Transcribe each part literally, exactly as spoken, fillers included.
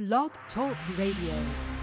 Blog Talk Radio.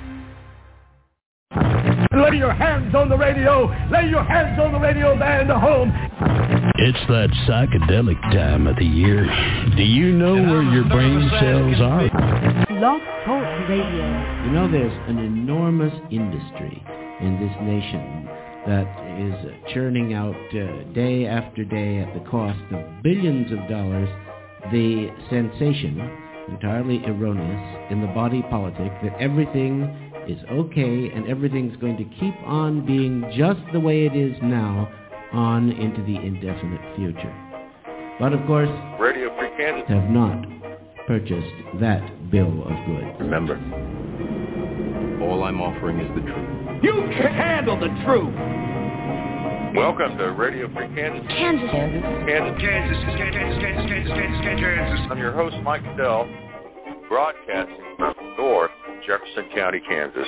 Lay your hands on the radio. Lay your hands on the radio band home. It's that psychedelic time of the year. Do you know where your brain cells are? Blog Talk Radio. You know, there's an enormous industry in this nation that is churning out uh, day after day at the cost of billions of dollars the sensation, entirely erroneous, in the body politic that everything is okay and everything's going to keep on being just the way it is now on into the indefinite future. But of course, Radio Free Kansas have not purchased that bill of goods. Remember, all I'm offering is the truth. You can handle the truth. Welcome to Radio Free Kansas. Kansas. Kansas. Kansas. Kansas, Kansas, Kansas, Kansas, Kansas, Kansas. I'm your host, Mike Dell, broadcasting from North Jefferson County, Kansas.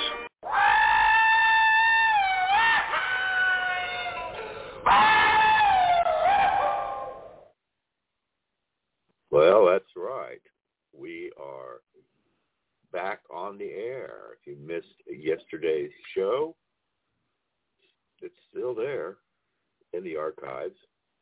Well, that's right. We are back on the air. If you missed yesterday's show, it's still there in the archives.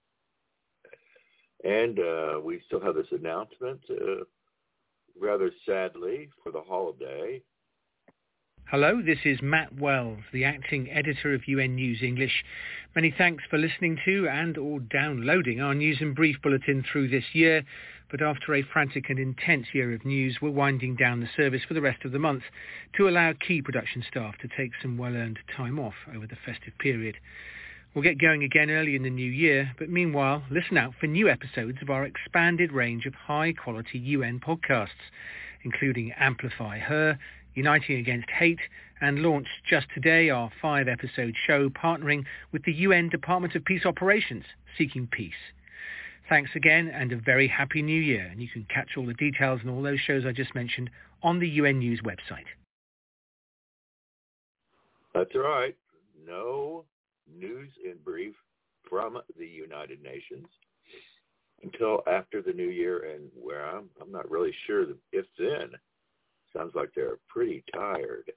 And uh, we still have this announcement, uh, rather sadly, for the holiday. Hello, this is Matt Wells, the acting editor of U N News English. Many thanks for listening to and or downloading our News and Brief Bulletin through this year. But after a frantic and intense year of news, we're winding down the service for the rest of the month to allow key production staff to take some well-earned time off over the festive period. We'll get going again early in the new year, but meanwhile, listen out for new episodes of our expanded range of high-quality U N podcasts, including Amplify Her, Uniting Against Hate, and launched just today our five-episode show partnering with the U N Department of Peace Operations, Seeking Peace. Thanks again, and a very happy new year. And you can catch all the details and all those shows I just mentioned on the U N News website. That's right. No news in brief from the United Nations until after the new year, and where I'm, I'm not really sure if then. Sounds like they're pretty tired.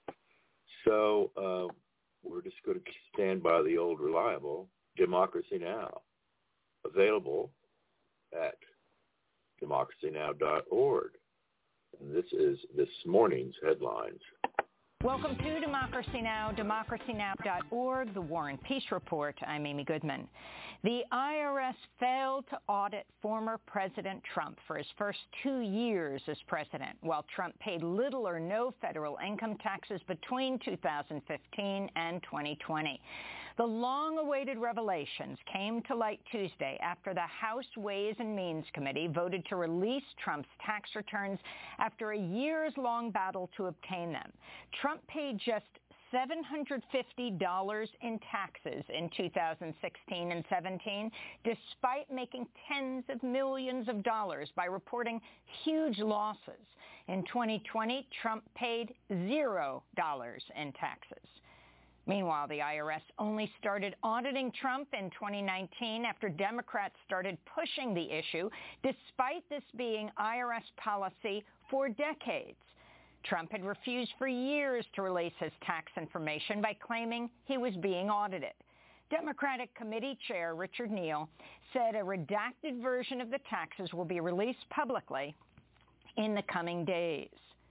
So uh, we're just going to stand by the old reliable Democracy Now!, available at democracy now dot org. And this is this morning's headlines. Welcome to Democracy Now!, democracy now dot org, the War and Peace Report. I'm Amy Goodman. The I R S failed to audit former President Trump for his first two years as president, while Trump paid little or no federal income taxes between two thousand fifteen and twenty twenty. The long-awaited revelations came to light Tuesday after the House Ways and Means Committee voted to release Trump's tax returns after a years-long battle to obtain them. Trump paid just seven hundred fifty dollars in taxes in two thousand sixteen and seventeen, despite making tens of millions of dollars by reporting huge losses. In twenty twenty, Trump paid zero dollars in taxes. Meanwhile, the I R S only started auditing Trump in twenty nineteen after Democrats started pushing the issue, despite this being I R S policy for decades. Trump had refused for years to release his tax information by claiming he was being audited. Democratic Committee Chair Richard Neal said a redacted version of the taxes will be released publicly in the coming days.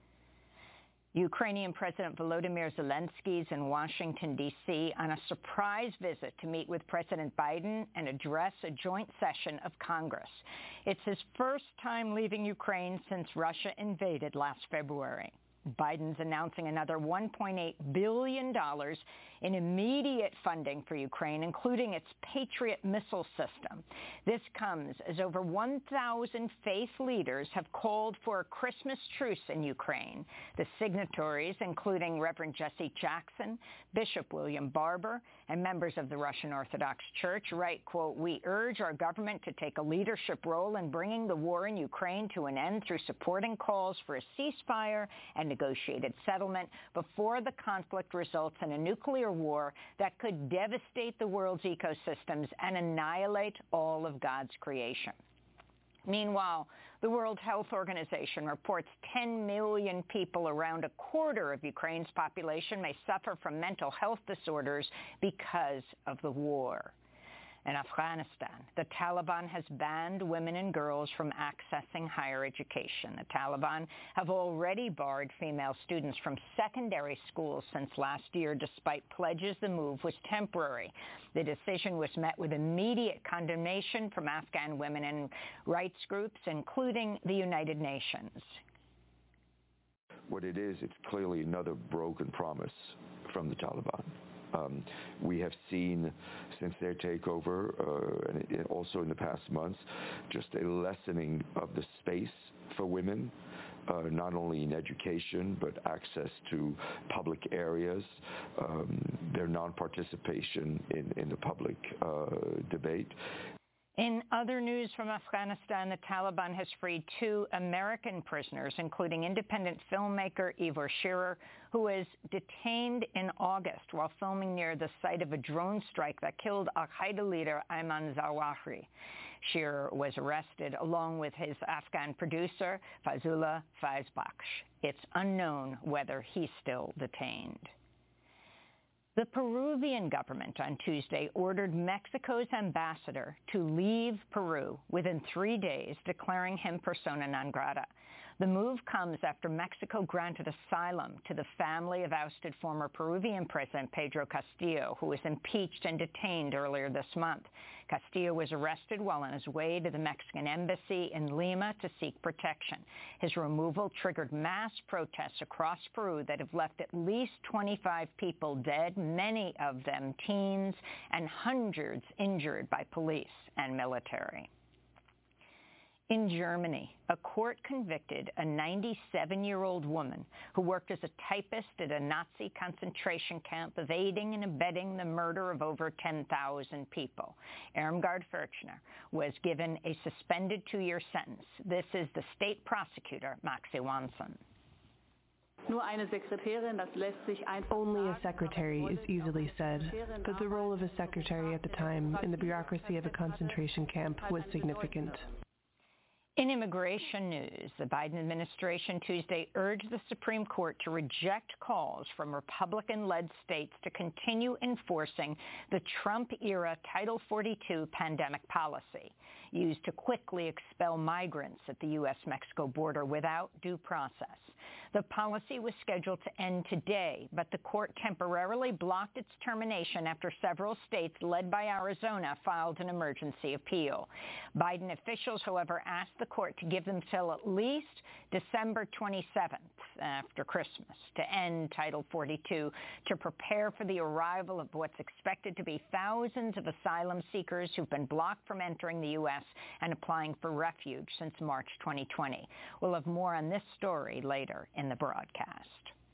Ukrainian President Volodymyr Zelensky is in Washington, D C on a surprise visit to meet with President Biden and address a joint session of Congress. It's his first time leaving Ukraine since Russia invaded last February. Biden's announcing another one point eight billion dollars in immediate funding for Ukraine, including its Patriot missile system. This comes as over one thousand faith leaders have called for a Christmas truce in Ukraine. The signatories, including Reverend Jesse Jackson, Bishop William Barber, and members of the Russian Orthodox Church, write, quote, "We urge our government to take a leadership role in bringing the war in Ukraine to an end through supporting calls for a ceasefire and negotiated settlement before the conflict results in a nuclear war that could devastate the world's ecosystems and annihilate all of God's creation." Meanwhile, the World Health Organization reports ten million people, around a quarter of Ukraine's population, may suffer from mental health disorders because of the war. In Afghanistan, the Taliban has banned women and girls from accessing higher education. The Taliban have already barred female students from secondary schools since last year, despite pledges the move was temporary. The decision was met with immediate condemnation from Afghan women and rights groups, including the United Nations. What it is, it's clearly another broken promise from the Taliban. Um, we have seen since their takeover, uh, and also in the past months, just a lessening of the space for women, uh, not only in education, but access to public areas, um, their non-participation in, in the public uh, debate. In other news from Afghanistan, the Taliban has freed two American prisoners, including independent filmmaker Ivor Shearer, who was detained in August while filming near the site of a drone strike that killed al-Qaeda leader Ayman Zawahiri. Shearer was arrested along with his Afghan producer, Fazullah Faizbakhsh. It's unknown whether he's still detained. The Peruvian government on Tuesday ordered Mexico's ambassador to leave Peru within three days, declaring him persona non grata. The move comes after Mexico granted asylum to the family of ousted former Peruvian President Pedro Castillo, who was impeached and detained earlier this month. Castillo was arrested while on his way to the Mexican embassy in Lima to seek protection. His removal triggered mass protests across Peru that have left at least twenty-five people dead, many of them teens, and hundreds injured by police and military. In Germany, a court convicted a ninety-seven-year-old woman who worked as a typist at a Nazi concentration camp of aiding and abetting the murder of over ten thousand people. Irmgard Furchner was given a suspended two-year sentence. This is the state prosecutor, Maxi Wanson. Only a secretary is easily said, but the role of a secretary at the time in the bureaucracy of a concentration camp was significant. In immigration news, the Biden administration Tuesday urged the Supreme Court to reject calls from Republican-led states to continue enforcing the Trump-era Title forty-two pandemic policy, used to quickly expel migrants at the U S Mexico border without due process. The policy was scheduled to end today, but the court temporarily blocked its termination after several states, led by Arizona, filed an emergency appeal. Biden officials, however, asked the court to give them till at least December twenty-seventh, after Christmas, to end Title forty-two, to prepare for the arrival of what's expected to be thousands of asylum seekers who've been blocked from entering the U S and applying for refuge since March twenty twenty. We'll have more on this story later in the broadcast.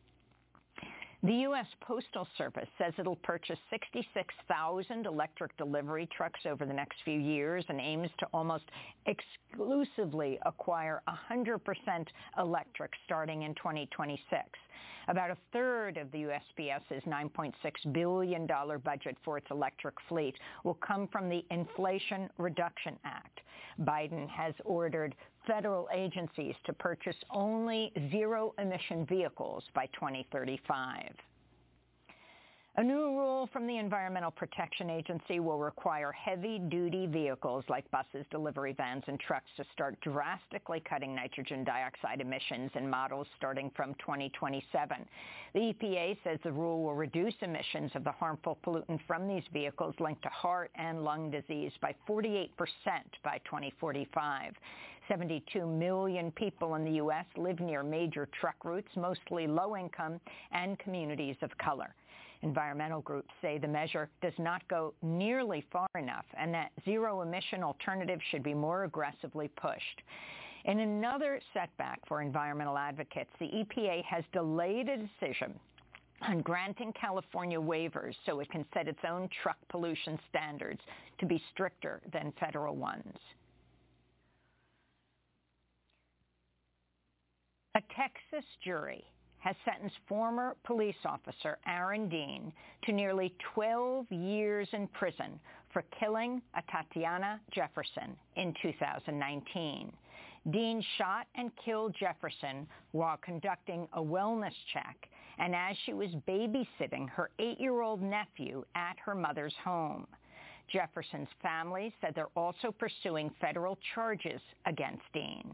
The U S Postal Service says it'll purchase sixty-six thousand electric delivery trucks over the next few years and aims to almost exclusively acquire one hundred percent electric starting in twenty twenty-six. About a third of the U S P S's nine point six billion dollars budget for its electric fleet will come from the Inflation Reduction Act. Biden has ordered federal agencies to purchase only zero-emission vehicles by twenty thirty-five. A new rule from the Environmental Protection Agency will require heavy-duty vehicles like buses, delivery vans, and trucks to start drastically cutting nitrogen dioxide emissions in models starting from twenty twenty-seven. The E P A says the rule will reduce emissions of the harmful pollutant from these vehicles linked to heart and lung disease by forty-eight percent by twenty forty-five. seventy-two million people in the U S live near major truck routes, mostly low-income and communities of color. Environmental groups say the measure does not go nearly far enough and that zero-emission alternatives should be more aggressively pushed. In another setback for environmental advocates, the E P A has delayed a decision on granting California waivers so it can set its own truck pollution standards to be stricter than federal ones. A Texas jury has sentenced former police officer Aaron Dean to nearly twelve years in prison for killing a Tatiana Jefferson in two thousand nineteen. Dean shot and killed Jefferson while conducting a wellness check and as she was babysitting her eight-year-old nephew at her mother's home. Jefferson's family said they're also pursuing federal charges against Dean.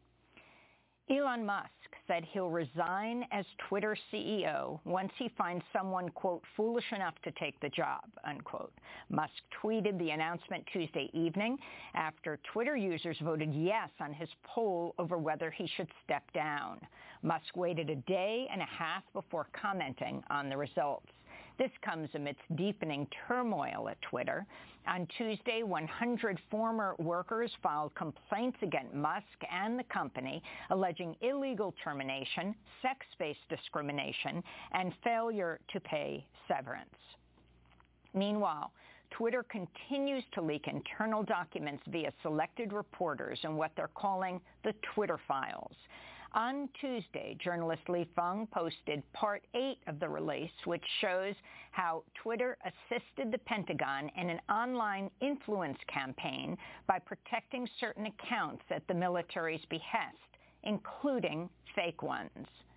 Elon Musk said he'll resign as Twitter C E O once he finds someone, quote, foolish enough to take the job, unquote. Musk tweeted the announcement Tuesday evening after Twitter users voted yes on his poll over whether he should step down. Musk waited a day and a half before commenting on the results. This comes amidst deepening turmoil at Twitter. On Tuesday, one hundred former workers filed complaints against Musk and the company, alleging illegal termination, sex-based discrimination, and failure to pay severance. Meanwhile, Twitter continues to leak internal documents via selected reporters in what they're calling the Twitter files. On Tuesday, journalist Li Feng posted part eight of the release, which shows how Twitter assisted the Pentagon in an online influence campaign by protecting certain accounts at the military's behest, including fake ones.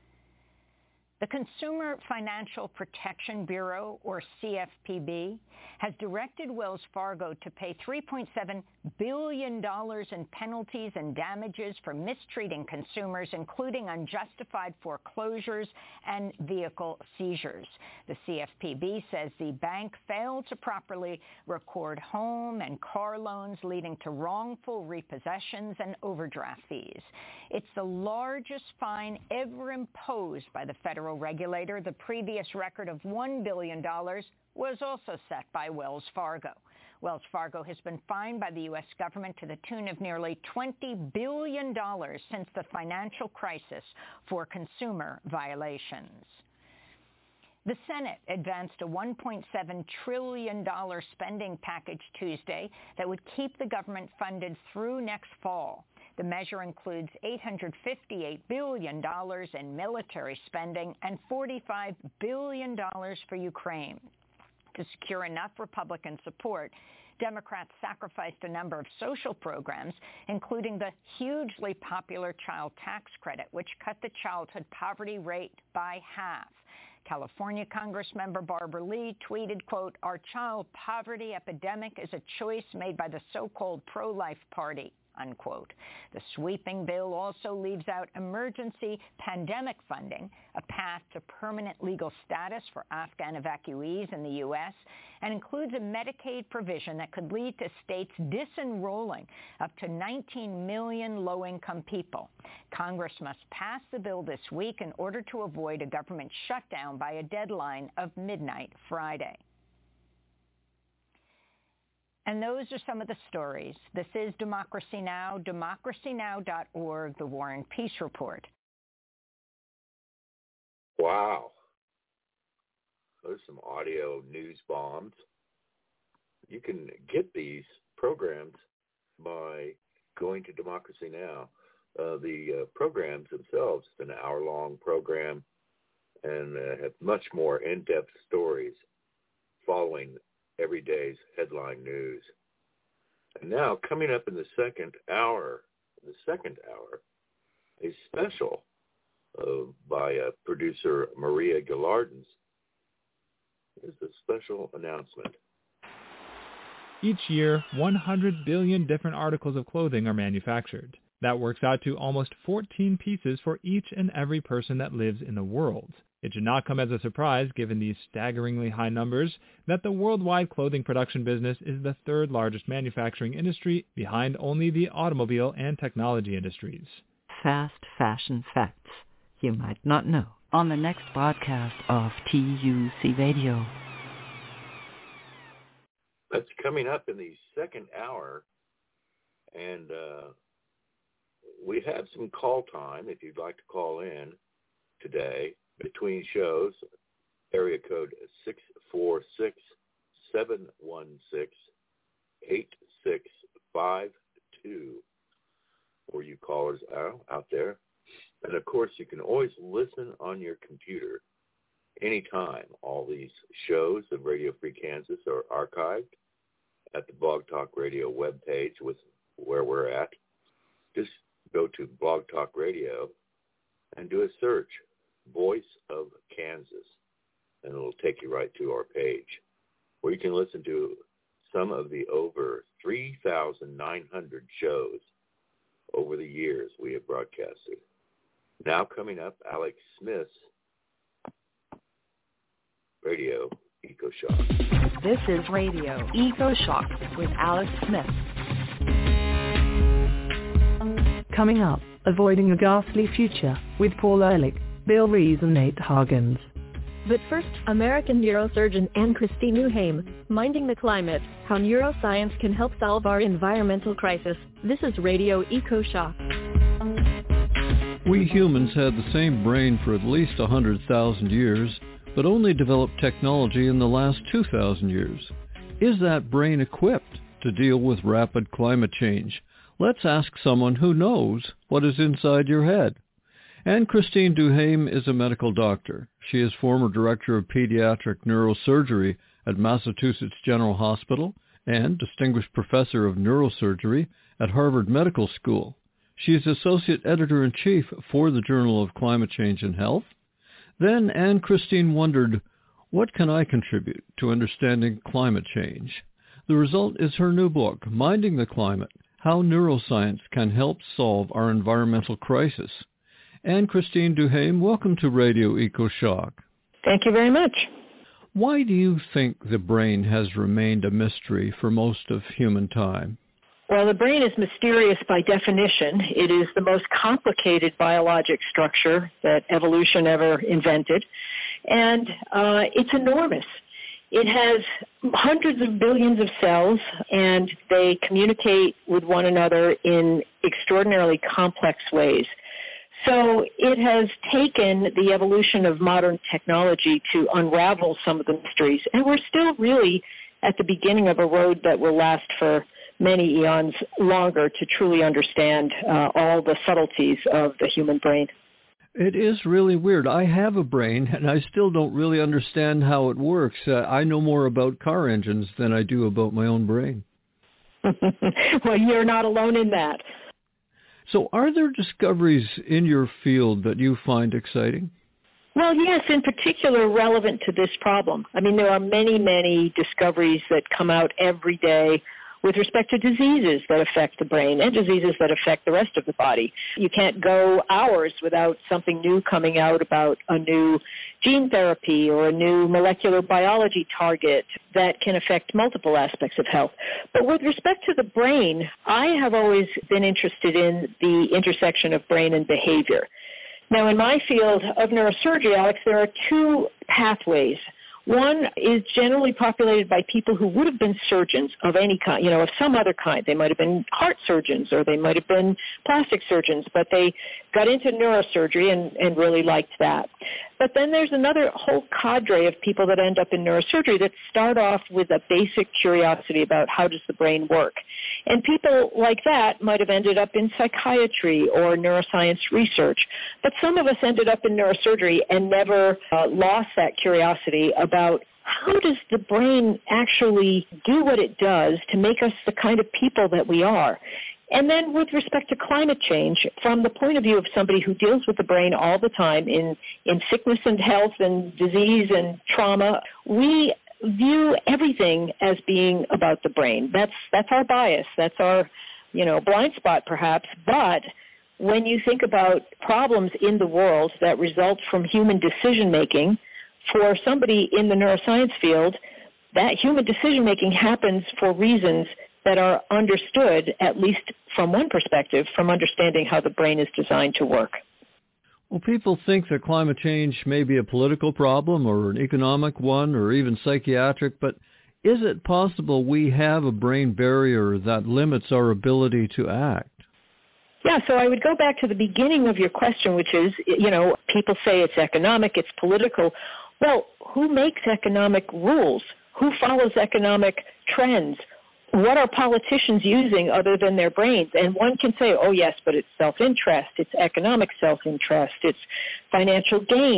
The Consumer Financial Protection Bureau, or C F P B, has directed Wells Fargo to pay three point seven billion dollars in penalties and damages for mistreating consumers, including unjustified foreclosures and vehicle seizures. The C F P B says the bank failed to properly record home and car loans, leading to wrongful repossessions and overdraft fees. It's the largest fine ever imposed by the federal regulator. The previous record of one billion dollars was also set by Wells Fargo. Wells Fargo has been fined by the U S government to the tune of nearly twenty billion dollars since the financial crisis for consumer violations. The Senate advanced a one point seven trillion dollars spending package Tuesday that would keep the government funded through next fall. The measure includes eight hundred fifty-eight billion dollars in military spending and forty-five billion dollars for Ukraine. To secure enough Republican support, Democrats sacrificed a number of social programs, including the hugely popular child tax credit, which cut the childhood poverty rate by half. California Congressmember Barbara Lee tweeted, quote, "Our child poverty epidemic is a choice made by the so-called pro-life party," unquote. The sweeping bill also leaves out emergency pandemic funding, a path to permanent legal status for Afghan evacuees in the U S, and includes a Medicaid provision that could lead to states disenrolling up to nineteen million low-income people. Congress must pass the bill this week in order to avoid a government shutdown by a deadline of midnight Friday. And those are some of the stories. This is Democracy Now!, democracy now dot org, The War and Peace Report. Wow. Those are some audio news bombs. You can get these programs by going to Democracy Now! Uh, the uh, programs themselves, it's an hour-long program and uh, have much more in-depth stories following every day's headline news. And now, coming up in the second hour, the second hour, a special uh, by uh, producer Maria Gillardens. Here's a special announcement. Each year, one hundred billion different articles of clothing are manufactured. That works out to almost fourteen pieces for each and every person that lives in the world. It should not come as a surprise, given these staggeringly high numbers, that the worldwide clothing production business is the third largest manufacturing industry, behind only the automobile and technology industries. Fast fashion facts you might not know on the next broadcast of T U C Radio. That's coming up in the second hour, and uh, we have some call time if you'd like to call in today. Between shows, area code six four six, seven one six, eight six five two for you callers out, out there. And, of course, you can always listen on your computer anytime. All these shows of Radio Free Kansas are archived at the Blog Talk Radio webpage with where we're at. Just go to Blog Talk Radio and do a search, Voice of Kansas, and it'll take you right to our page where you can listen to some of the over three thousand nine hundred shows over the years we have broadcasted. Now coming up, Alex Smith's Radio EcoShock. This is Radio EcoShock with Alex Smith. Coming up, Avoiding a Ghastly Future with Paul Ehrlich, Bill Rees and Nate Hagens. But first, American neurosurgeon Anne-Christine Duhaime, Minding the Climate, How Neuroscience Can Help Solve Our Environmental Crisis. This is Radio EcoShock. We humans had the same brain for at least one hundred thousand years, but only developed technology in the last two thousand years. Is that brain equipped to deal with rapid climate change? Let's ask someone who knows what is inside your head. Anne-Christine Duhaime is a medical doctor. She is former director of pediatric neurosurgery at Massachusetts General Hospital and distinguished professor of neurosurgery at Harvard Medical School. She is associate editor-in-chief for the Journal of Climate Change and Health. Then Anne-Christine wondered, what can I contribute to understanding climate change? The result is her new book, Minding the Climate, How Neuroscience Can Help Solve Our Environmental Crisis. Anne-Christine Duhaime, welcome to Radio EcoShock. Thank you very much. Why do you think the brain has remained a mystery for most of human time? Well, the brain is mysterious by definition. It is the most complicated biologic structure that evolution ever invented, and uh, it's enormous. It has hundreds of billions of cells, and they communicate with one another in extraordinarily complex ways. So it has taken the evolution of modern technology to unravel some of the mysteries, and we're still really at the beginning of a road that will last for many eons longer to truly understand uh, all the subtleties of the human brain. It is really weird. I have a brain, and I still don't really understand how it works. Uh, I know more about car engines than I do about my own brain. Well, you're not alone in that. So are there discoveries in your field that you find exciting? Well, yes, in particular relevant to this problem. I mean, there are many, many discoveries that come out every day with respect to diseases that affect the brain and diseases that affect the rest of the body. You can't go hours without something new coming out about a new gene therapy or a new molecular biology target that can affect multiple aspects of health. But with respect to the brain, I have always been interested in the intersection of brain and behavior. Now, in my field of neurosurgery, Alex, there are two pathways. One is generally populated by people who would have been surgeons of any kind, you know, of some other kind. They might have been heart surgeons or they might have been plastic surgeons, but they got into neurosurgery and, and really liked that. But then there's another whole cadre of people that end up in neurosurgery that start off with a basic curiosity about how does the brain work. And people like that might have ended up in psychiatry or neuroscience research. But some of us ended up in neurosurgery and never uh, lost that curiosity about how does the brain actually do what it does to make us the kind of people that we are. And then with respect to climate change, from the point of view of somebody who deals with the brain all the time in, in sickness and health and disease and trauma, we view everything as being about the brain. That's that's our bias. That's our, you know, blind spot perhaps. But when you think about problems in the world that result from human decision-making, for somebody in the neuroscience field, that human decision-making happens for reasons that are understood, at least from one perspective, from understanding how the brain is designed to work. Well, people think that climate change may be a political problem or an economic one or even psychiatric, but is it possible we have a brain barrier that limits our ability to act? Yeah, so I would go back to the beginning of your question, which is, you know, people say it's economic, it's political. Well, who makes economic rules? Who follows economic trends? What are politicians using other than their brains? And one can say, oh, yes, but it's self-interest, it's economic self-interest, it's financial gain.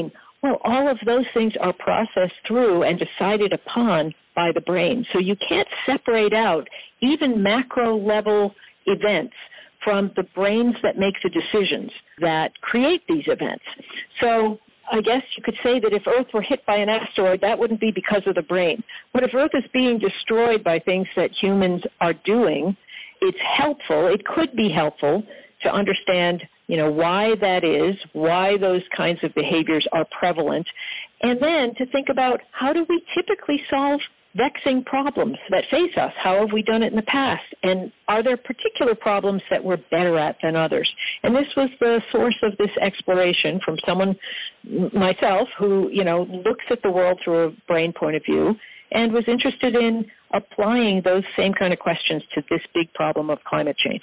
Well, all of those things are processed through and decided upon by the brain. So you can't separate out even macro-level events from the brains that make the decisions that create these events. So I guess you could say that if Earth were hit by an asteroid, that wouldn't be because of the brain. But if Earth is being destroyed by things that humans are doing, it's helpful, it could be helpful to understand, you know, why that is, why those kinds of behaviors are prevalent, and then to think about how do we typically solve vexing problems that face us? How have we done it in the past? And are there particular problems that we're better at than others? And this was the source of this exploration from someone, myself, who, you know, looks at the world through a brain point of view and was interested in applying those same kind of questions to this big problem of climate change.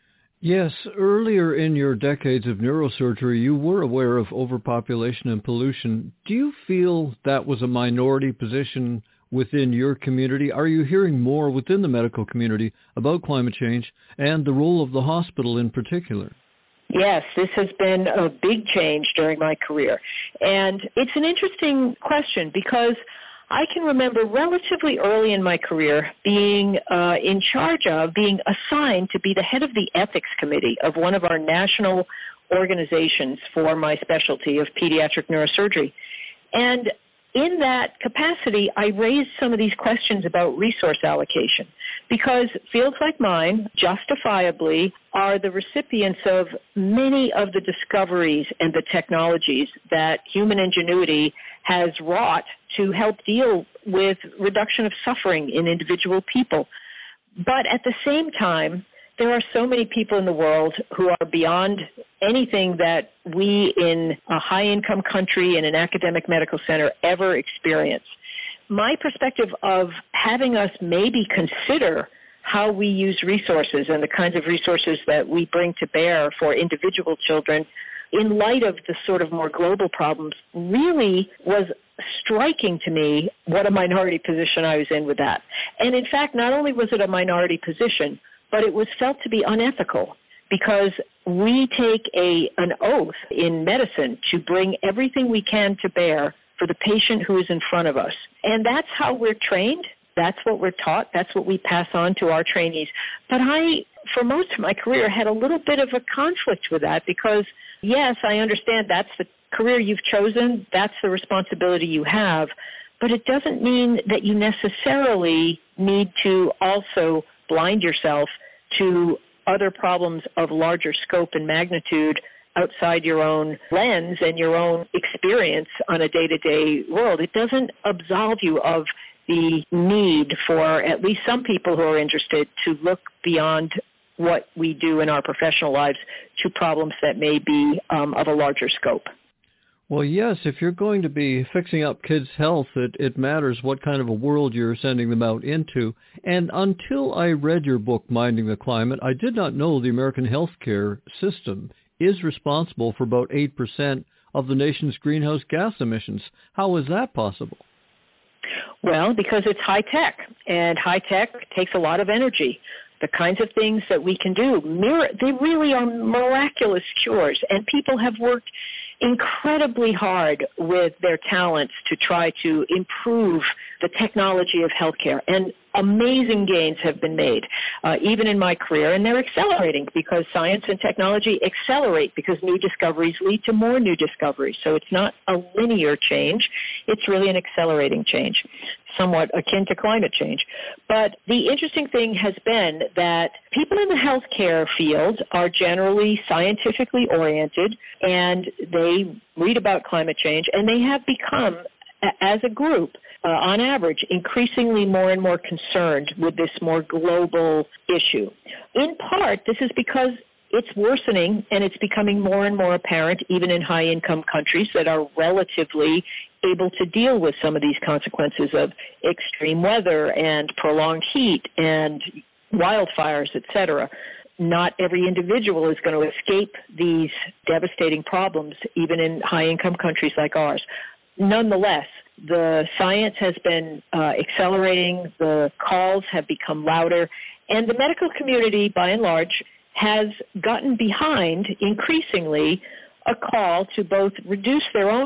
Yes, earlier in your decades of neurosurgery, you were aware of overpopulation and pollution. Do you feel that was a minority position within your community? Are you hearing more within the medical community about climate change and the role of the hospital in particular? Yes, this has been a big change during my career. And it's an interesting question because I can remember relatively early in my career being uh, in charge of, being assigned to be the head of the ethics committee of one of our national organizations for my specialty of pediatric neurosurgery. And in that capacity, I raised some of these questions about resource allocation because fields like mine justifiably are the recipients of many of the discoveries and the technologies that human ingenuity has wrought to help deal with reduction of suffering in individual people. But at the same time, there are so many people in the world who are beyond anything that we in a high-income country in an academic medical center ever experience. My perspective of having us maybe consider how we use resources and the kinds of resources that we bring to bear for individual children in light of the sort of more global problems really was striking to me what a minority position I was in with that. And in fact, not only was it a minority position, but it was felt to be unethical because we take a an oath in medicine to bring everything we can to bear for the patient who is in front of us. And that's how we're trained. That's what we're taught. That's what we pass on to our trainees. But I, for most of my career, had a little bit of a conflict with that because, yes, I understand that's the career you've chosen. That's the responsibility you have. But it doesn't mean that you necessarily need to also blind yourself to other problems of larger scope and magnitude outside your own lens and your own experience on a day-to-day world. It doesn't absolve you of the need for at least some people who are interested to look beyond what we do in our professional lives to problems that may be um, of a larger scope. Well, yes, if you're going to be fixing up kids' health, it, it matters what kind of a world you're sending them out into. And until I read your book, Minding the Climate, I did not know the American healthcare system is responsible for about eight percent of the nation's greenhouse gas emissions. How is that possible? Well, because it's high tech, and high tech takes a lot of energy. The kinds of things that we can do, they really are miraculous cures, and people have worked incredibly hard with their talents to try to improve the technology of healthcare. And amazing gains have been made, uh, even in my career, and they're accelerating because science and technology accelerate because new discoveries lead to more new discoveries. So it's not a linear change. It's really an accelerating change, somewhat akin to climate change. But the interesting thing has been that people in the healthcare field are generally scientifically oriented, and they read about climate change, and they have become, as a group, Uh, on average, increasingly more and more concerned with this more global issue. In part, this is because it's worsening and it's becoming more and more apparent even in high-income countries that are relatively able to deal with some of these consequences of extreme weather and prolonged heat and wildfires, et cetera. Not every individual is going to escape these devastating problems, even in high-income countries like ours. Nonetheless, the science has been uh, accelerating, the calls have become louder, and the medical community, by and large, has gotten behind, increasingly, a call to both reduce their own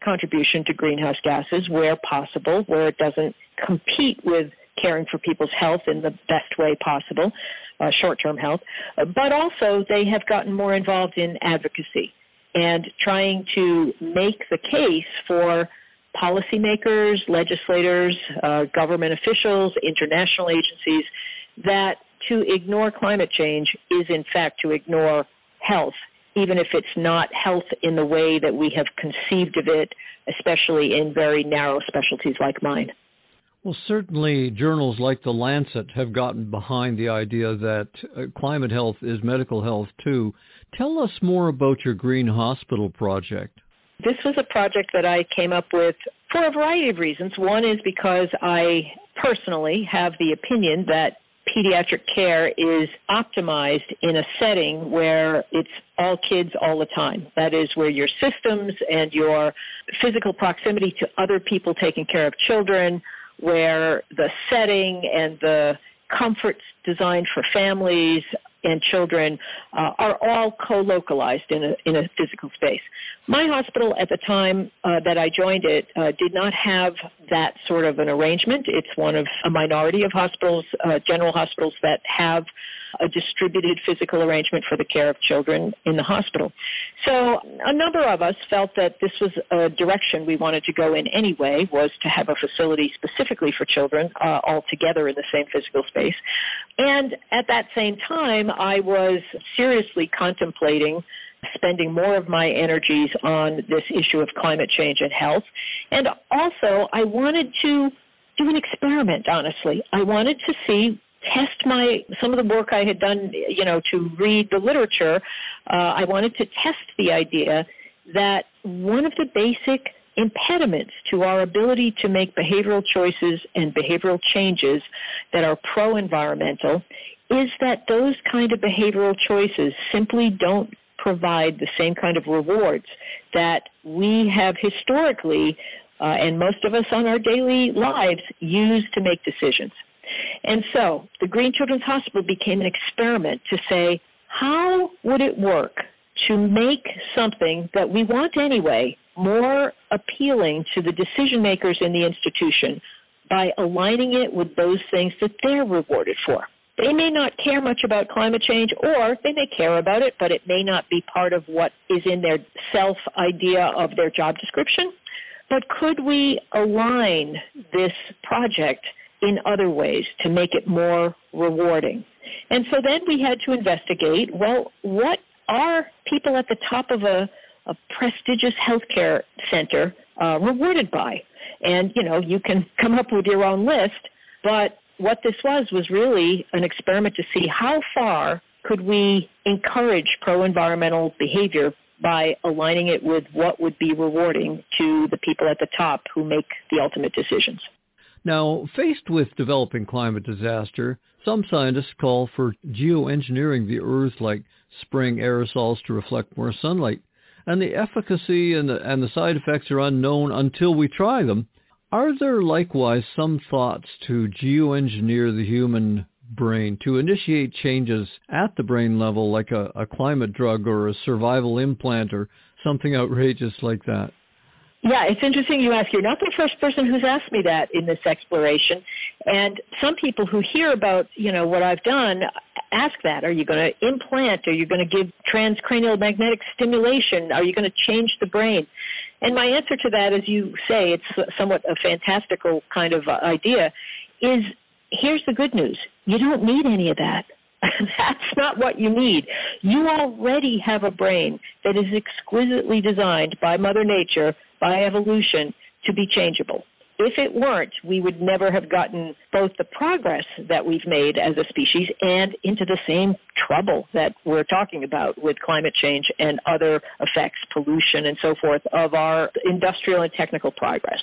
contribution to greenhouse gases where possible, where it doesn't compete with caring for people's health in the best way possible, uh, short-term health, but also they have gotten more involved in advocacy and trying to make the case for policymakers, legislators, uh, government officials, international agencies, that to ignore climate change is in fact to ignore health, even if it's not health in the way that we have conceived of it, especially in very narrow specialties like mine. Well, certainly journals like The Lancet have gotten behind the idea that uh, climate health is medical health too. Tell us more about your Green Hospital project. This was a project that I came up with for a variety of reasons. One is because I personally have the opinion that pediatric care is optimized in a setting where it's all kids all the time. That is where your systems and your physical proximity to other people taking care of children, where the setting and the comforts designed for families and children uh, are all co-localized in a, in a physical space. My hospital at the time uh, that I joined it uh, did not have that sort of an arrangement. It's one of a minority of hospitals, uh, general hospitals, that have a distributed physical arrangement for the care of children in the hospital. So a number of us felt that this was a direction we wanted to go in anyway, was to have a facility specifically for children uh, all together in the same physical space. And at that same time, I was seriously contemplating spending more of my energies on this issue of climate change and health. And also, I wanted to do an experiment, honestly. I wanted to see test my some of the work I had done, you know, to read the literature. Uh, I wanted to test the idea that one of the basic impediments to our ability to make behavioral choices and behavioral changes that are pro-environmental is that those kind of behavioral choices simply don't provide the same kind of rewards that we have historically, uh, and most of us on our daily lives, use to make decisions. And so the Green Children's Hospital became an experiment to say, how would it work to make something that we want anyway more appealing to the decision makers in the institution by aligning it with those things that they're rewarded for? They may not care much about climate change, or they may care about it, but it may not be part of what is in their self-idea of their job description. But could we align this project in other ways to make it more rewarding? And so then we had to investigate, well, what are people at the top of a, a prestigious healthcare center uh, rewarded by? And, you know, you can come up with your own list, but what this was was really an experiment to see how far could we encourage pro-environmental behavior by aligning it with what would be rewarding to the people at the top who make the ultimate decisions. Now, faced with developing climate disaster, some scientists call for geoengineering the Earth, like spraying aerosols to reflect more sunlight. And the efficacy and the, and the side effects are unknown until we try them. Are there likewise some thoughts to geoengineer the human brain, to initiate changes at the brain level, like a, a climate drug or a survival implant or something outrageous like that? Yeah, it's interesting you ask. You're not the first person who's asked me that in this exploration. And some people who hear about, you know, what I've done ask that. Are you going to implant? Are you going to give transcranial magnetic stimulation? Are you going to change the brain? And my answer to that, as you say, it's somewhat a fantastical kind of idea, is here's the good news. You don't need any of that. That's not what you need. You already have a brain that is exquisitely designed by Mother Nature, by evolution, to be changeable. If it weren't, we would never have gotten both the progress that we've made as a species and into the same trouble that we're talking about with climate change and other effects, pollution and so forth, of our industrial and technical progress.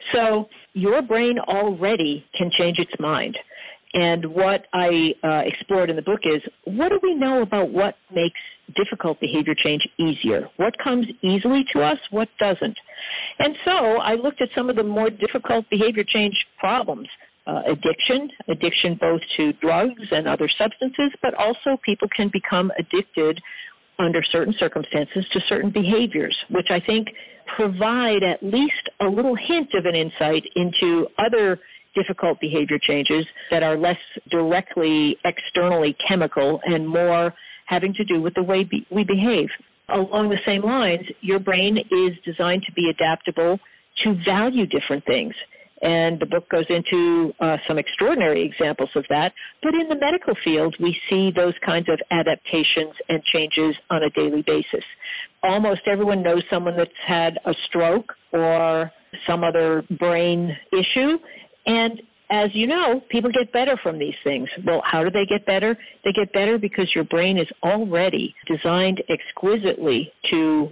So your brain already can change its mind. And what I uh, explored in the book is, what do we know about what makes difficult behavior change easier? What comes easily to us? What doesn't? And so I looked at some of the more difficult behavior change problems. Uh, addiction, addiction both to drugs and other substances, but also people can become addicted under certain circumstances to certain behaviors, which I think provide at least a little hint of an insight into other difficult behavior changes that are less directly externally chemical and more having to do with the way be- we behave. Along the same lines, your brain is designed to be adaptable to value different things. And the book goes into uh, some extraordinary examples of that. But in the medical field, we see those kinds of adaptations and changes on a daily basis. Almost everyone knows someone that's had a stroke or some other brain issue. And as you know, people get better from these things. Well, how do they get better? They get better because your brain is already designed exquisitely to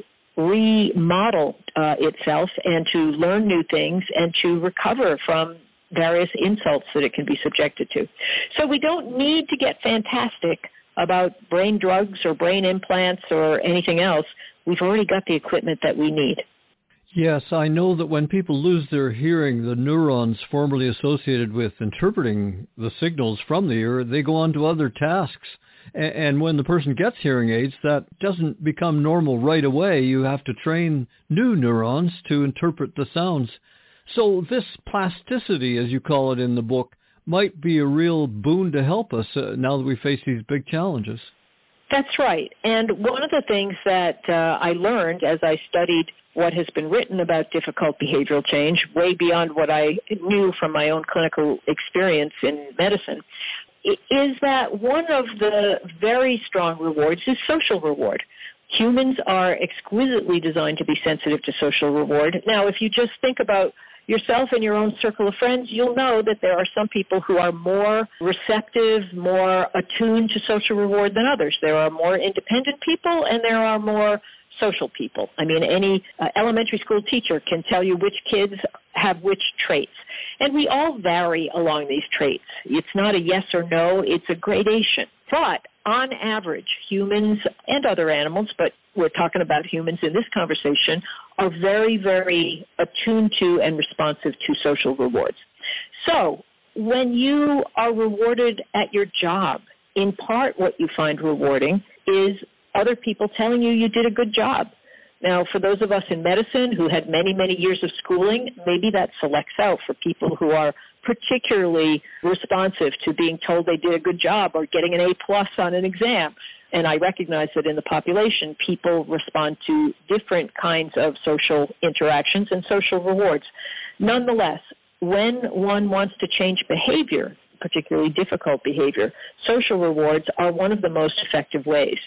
remodel uh, itself and to learn new things and to recover from various insults that it can be subjected to. So we don't need to get fantastic about brain drugs or brain implants or anything else. We've already got the equipment that we need. Yes, I know that when people lose their hearing, the neurons formerly associated with interpreting the signals from the ear, they go on to other tasks. And when the person gets hearing aids, that doesn't become normal right away. You have to train new neurons to interpret the sounds. So this plasticity, as you call it in the book, might be a real boon to help us uh, now that we face these big challenges. That's right. And one of the things that uh, I learned as I studied what has been written about difficult behavioral change, way beyond what I knew from my own clinical experience in medicine, is that one of the very strong rewards is social reward. Humans are exquisitely designed to be sensitive to social reward. Now, if you just think about yourself and your own circle of friends, you'll know that there are some people who are more receptive, more attuned to social reward than others. There are more independent people and there are more social people. I mean, any uh, elementary school teacher can tell you which kids have which traits. And we all vary along these traits. It's not a yes or no, it's a gradation. But on average, humans and other animals, but we're talking about humans in this conversation, are very, very attuned to and responsive to social rewards. So when you are rewarded at your job, in part what you find rewarding is other people telling you you did a good job. Now, for those of us in medicine who had many, many years of schooling, maybe that selects out for people who are particularly responsive to being told they did a good job or getting an A plus on an exam. And I recognize that in the population, people respond to different kinds of social interactions and social rewards. Nonetheless, when one wants to change behavior, particularly difficult behavior, social rewards are one of the most effective ways.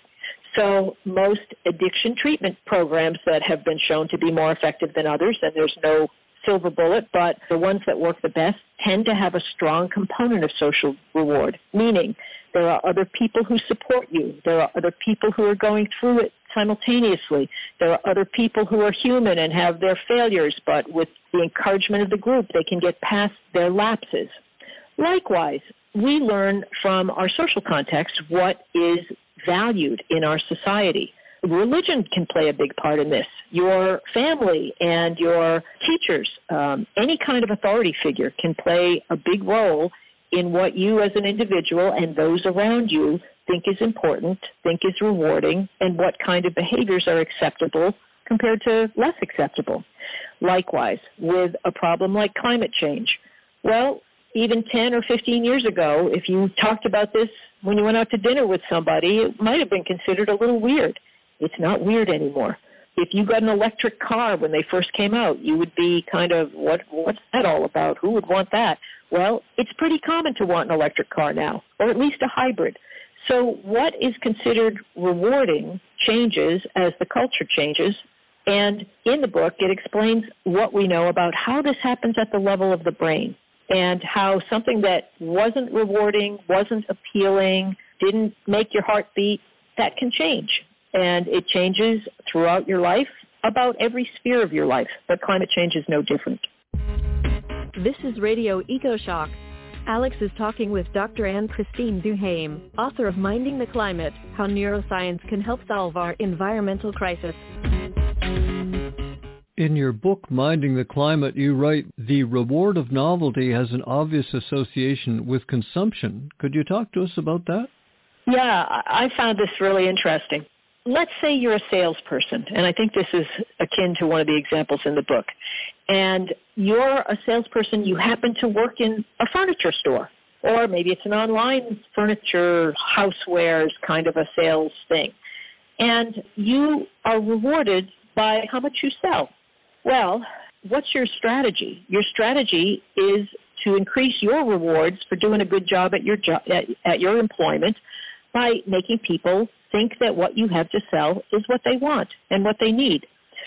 So most addiction treatment programs that have been shown to be more effective than others, and there's no silver bullet, but the ones that work the best tend to have a strong component of social reward, meaning there are other people who support you. There are other people who are going through it simultaneously. There are other people who are human and have their failures, but with the encouragement of the group, they can get past their lapses. Likewise, we learn from our social context what is valued in our society. Religion can play a big part in this. Your family and your teachers, um, any kind of authority figure can play a big role in what you as an individual and those around you think is important, think is rewarding, and what kind of behaviors are acceptable compared to less acceptable. Likewise, with a problem like climate change. Well, even ten or fifteen years ago, if you talked about this when you went out to dinner with somebody, it might have been considered a little weird. It's not weird anymore. If you got an electric car when they first came out, you would be kind of, what, what's that all about? Who would want that? Well, it's pretty common to want an electric car now, or at least a hybrid. So what is considered rewarding changes as the culture changes. And in the book, it explains what we know about how this happens at the level of the brain, and how something that wasn't rewarding, wasn't appealing, didn't make your heart beat, that can change. And it changes throughout your life, about every sphere of your life. But climate change is no different. This is Radio EcoShock. Alex is talking with Doctor Anne-Christine Duhaime, author of Minding the Climate, How Neuroscience Can Help Solve Our Environmental Crisis. In your book, Minding the Climate, you write, the reward of novelty has an obvious association with consumption. Could you talk to us about that? Yeah, I found this really interesting. let's say you're a salesperson, and I think this is akin to one of the examples in the book, and you're a salesperson, you happen to work in a furniture store, or maybe it's an online furniture, housewares kind of a sales thing, and you are rewarded by how much you sell. Well, what's your strategy? Your strategy is to increase your rewards for doing a good job at your job, at, at your employment by making people think that what you have to sell is what they want and what they need.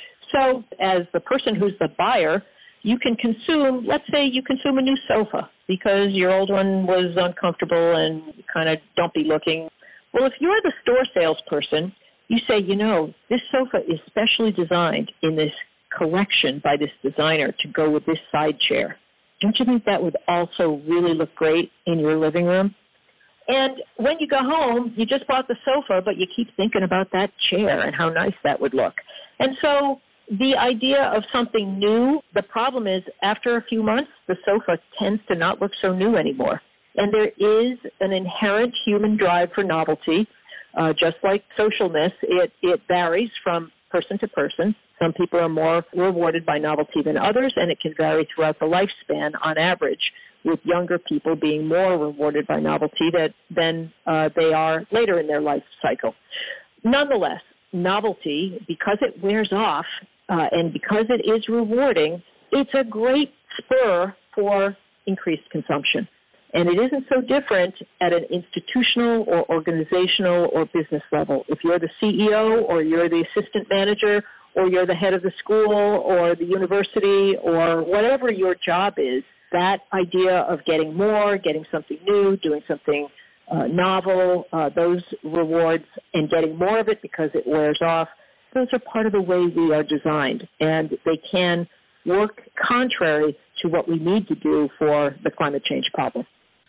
So as the person who's the buyer, you can consume, let's say you consume a new sofa because your old one was uncomfortable and you kind of don't be looking. Well, if you're the store salesperson, you say, you know, this sofa is specially designed in this collection by this designer to go with this side chair. Don't you think that would also really look great in your living room? And when you go home, you just bought the sofa, but you keep thinking about that chair and how nice that would look. And so the idea of something new, the problem is after a few months, the sofa tends to not look so new anymore. And there is an inherent human drive for novelty. Uh, just like socialness, it, it varies from person to person. Some people are more rewarded by novelty than others, and it can vary throughout the lifespan on average, with younger people being more rewarded by novelty that, than uh, they are later in their life cycle. Nonetheless, novelty, because it wears off uh, and because it is rewarding, it's a great spur for increased consumption. And it isn't so different at an institutional or organizational or business level. If you're the C E O or you're the assistant manager or you're the head of the school or the university or whatever your job is, that idea of getting more, getting something new, doing something uh, novel, uh, those rewards and getting more of it because it wears off, those are part of the way we are designed. And they can work contrary to what we need to do for the climate change problem.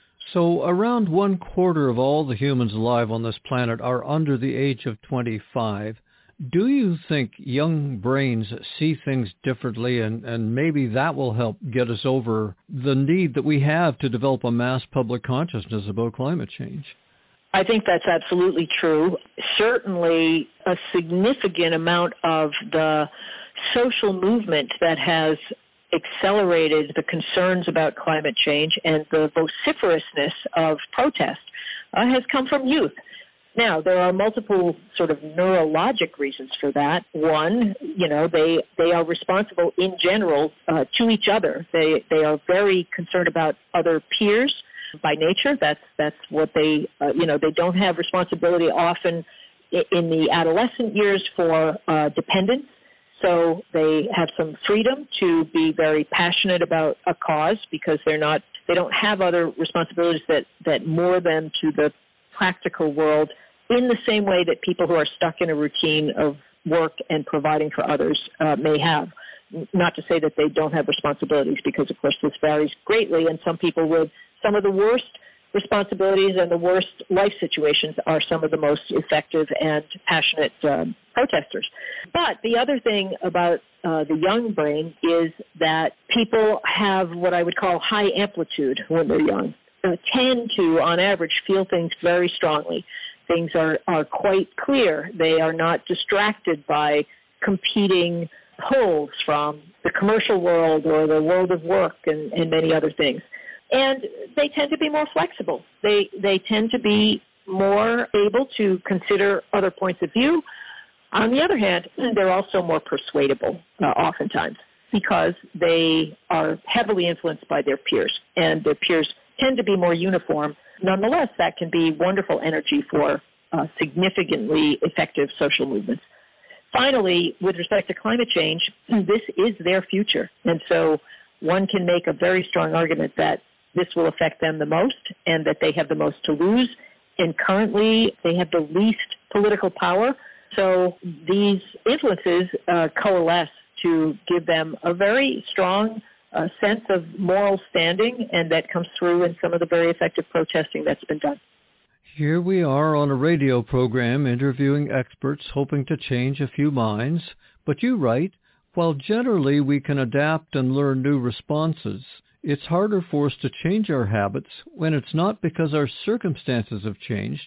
So around one quarter of all the humans alive on this planet are under the age of twenty-five. Do you think young brains see things differently, and, and maybe that will help get us over the need that we have to develop a mass public consciousness about climate change? I think that's absolutely true. Certainly a significant amount of the social movement that has accelerated the concerns about climate change and the vociferousness of protest uh, has come from youth. Now, there are multiple sort of neurologic reasons for that. One, you know, they they are responsible in general uh, to each other. They they are very concerned about other peers by nature. That's that's what they, uh, you know, they don't have responsibility often in the adolescent years for uh, dependence. So they have some freedom to be very passionate about a cause because they're not, they don't have other responsibilities that, that moor them to the practical world in the same way that people who are stuck in a routine of work and providing for others uh, may have. Not to say that they don't have responsibilities because, of course, this varies greatly, and some people with some of the worst responsibilities and the worst life situations are some of the most effective and passionate um, protesters. But the other thing about uh, the young brain is that people have what I would call high amplitude when they're young, uh, tend to, on average, feel things very strongly. Things are, are quite clear. They are not distracted by competing pulls from the commercial world or the world of work and, and many other things. And they tend to be more flexible. They they tend to be more able to consider other points of view. On the other hand, they're also more persuadable uh, oftentimes because they are heavily influenced by their peers, and their peers tend to be more uniform. Nonetheless, that can be wonderful energy for uh, significantly effective social movements. Finally, with respect to climate change, this is their future. And so one can make a very strong argument that this will affect them the most and that they have the most to lose. And currently, they have the least political power. So these influences uh, coalesce to give them a very strong uh, sense of moral standing, and that comes through in some of the very effective protesting that's been done. Here we are on a radio program interviewing experts hoping to change a few minds. But you write, while generally we can adapt and learn new responses, it's harder for us to change our habits when it's not because our circumstances have changed,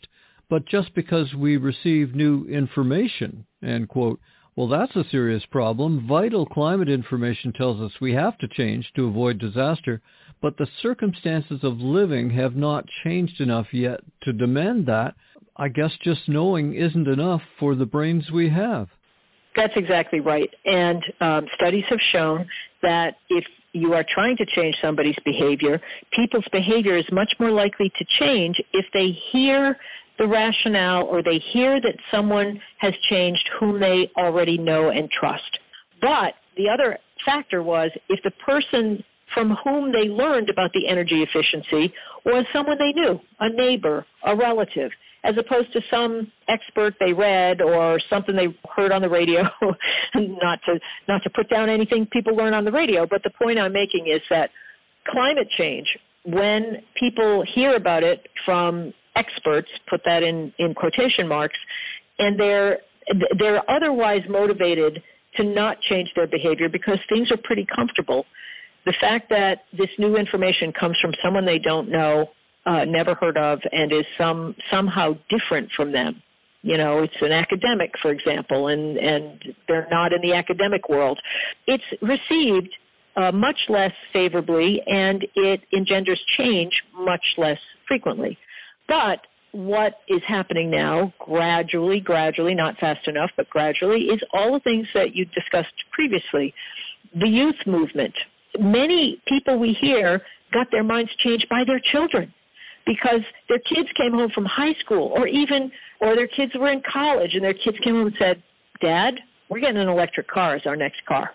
but just because we receive new information, end quote. Well, that's a serious problem. Vital climate information tells us we have to change to avoid disaster, but the circumstances of living have not changed enough yet to demand that. I guess just knowing isn't enough for the brains we have. That's exactly right. And um, studies have shown that if you are trying to change somebody's behavior, people's behavior is much more likely to change if they hear the rationale or they hear that someone has changed whom they already know and trust. But the other factor was if the person from whom they learned about the energy efficiency was someone they knew, a neighbor, a relative, as opposed to some expert they read or something they heard on the radio. not to not to put down anything people learn on the radio, but the point I'm making is that climate change, when people hear about it from experts, put that in, in quotation marks, and they're they're otherwise motivated to not change their behavior because things are pretty comfortable. The fact that this new information comes from someone they don't know, uh, never heard of, and is some somehow different from them. You know, it's an academic, for example, and, and they're not in the academic world. It's received uh, much less favorably, and it engenders change much less frequently. But what is happening now, gradually, gradually, not fast enough, but gradually, is all the things that you discussed previously. The youth movement. Many people we hear got their minds changed by their children because their kids came home from high school or even, or their kids were in college and their kids came home and said, Dad, we're getting an electric car as our next car.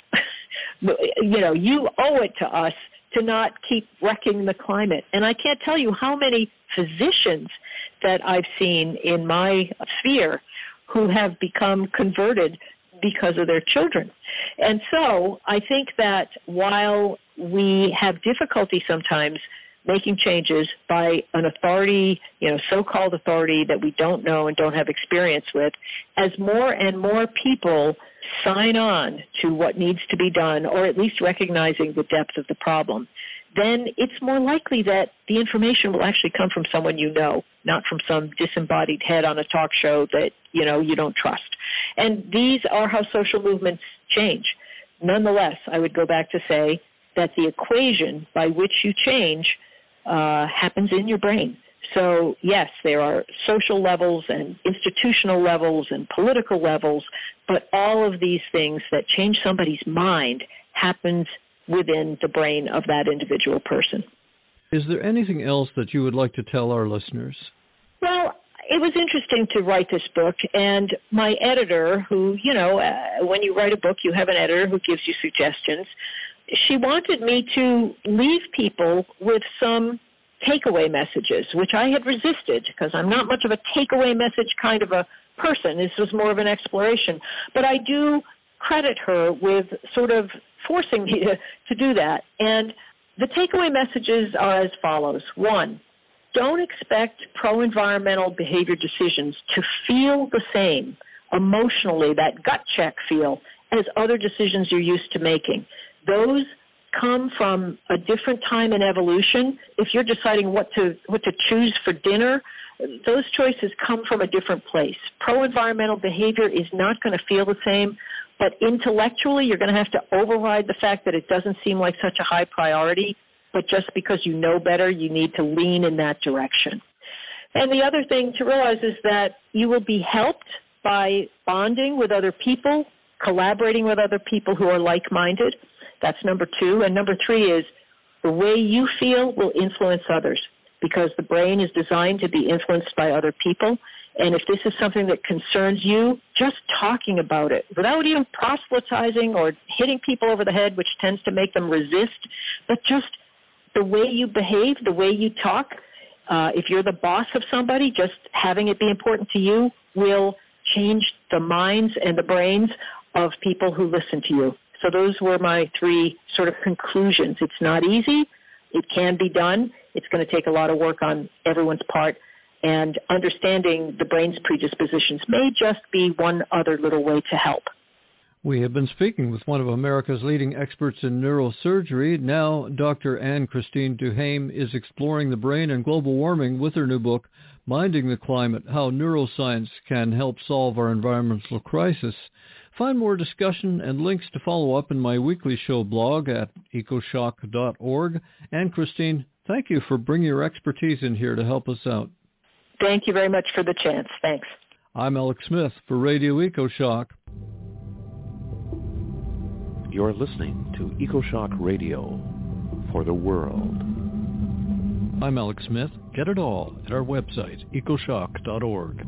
You know, you owe it to us to not keep wrecking the climate. And I can't tell you how many physicians that I've seen in my sphere who have become converted because of their children. And so I think that while we have difficulty sometimes making changes by an authority, you know, so-called authority that we don't know and don't have experience with, as more and more people sign on to what needs to be done, or at least recognizing the depth of the problem, then it's more likely that the information will actually come from someone you know, not from some disembodied head on a talk show that, you know, you don't trust. And these are how social movements change. Nonetheless, I would go back to say that the equation by which you change uh, happens in your brain. So, yes, there are social levels and institutional levels and political levels, but all of these things that change somebody's mind happens within the brain of that individual person. Is there anything else that you would like to tell our listeners? Well, it was interesting to write this book, and my editor, who, you know, uh, when you write a book, you have an editor who gives you suggestions. She wanted me to leave people with some takeaway messages, which I had resisted because I'm not much of a takeaway message kind of a person. This was more of an exploration. But I do credit her with sort of forcing me to, to do that. And the takeaway messages are as follows. One, don't expect pro-environmental behavior decisions to feel the same emotionally, that gut check feel, as other decisions you're used to making. Those come from a different time in evolution. If you're deciding what to what to choose for dinner, those choices come from a different place. Pro-environmental behavior is not going to feel the same, but intellectually you're going to have to override the fact that it doesn't seem like such a high priority, but just because you know better, you need to lean in that direction. And the other thing to realize is that you will be helped by bonding with other people, collaborating with other people who are like-minded. That's number two. And number three is the way you feel will influence others because the brain is designed to be influenced by other people. And if this is something that concerns you, just talking about it without even proselytizing or hitting people over the head, which tends to make them resist, but just the way you behave, the way you talk, uh, if you're the boss of somebody, just having it be important to you will change the minds and the brains of people who listen to you. So those were my three sort of conclusions. It's not easy. It can be done. It's going to take a lot of work on everyone's part. And understanding the brain's predispositions may just be one other little way to help. We have been speaking with one of America's leading experts in neurosurgery. Now, Doctor Anne Christine Duhaime is exploring the brain and global warming with her new book, Minding the Climate, How Neuroscience Can Help Solve Our Environmental Crisis. Find more discussion and links to follow up in my weekly show blog at ecoshock dot org. And Christine, thank you for bringing your expertise in here to help us out. Thank you very much for the chance. Thanks. I'm Alex Smith for Radio EcoShock. You're listening to EcoShock Radio for the world. I'm Alex Smith. Get it all at our website, ecoshock dot org.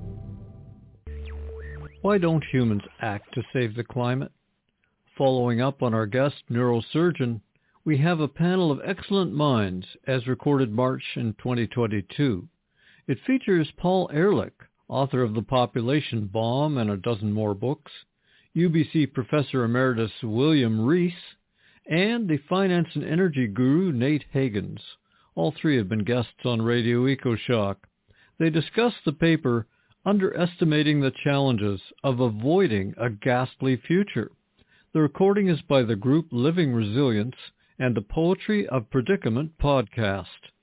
Why don't humans act to save the climate? Following up on our guest neurosurgeon, we have a panel of excellent minds as recorded March in twenty twenty-two. It features Paul Ehrlich, author of The Population Bomb and a dozen more books, U B C Professor Emeritus William Rees, and the finance and energy guru Nate Higgins. All three have been guests on Radio EcoShock. They discuss the paper Underestimating the Challenges of Avoiding a Ghastly Future. The recording is by the group Living Resilience and the Poetry of Predicament podcast.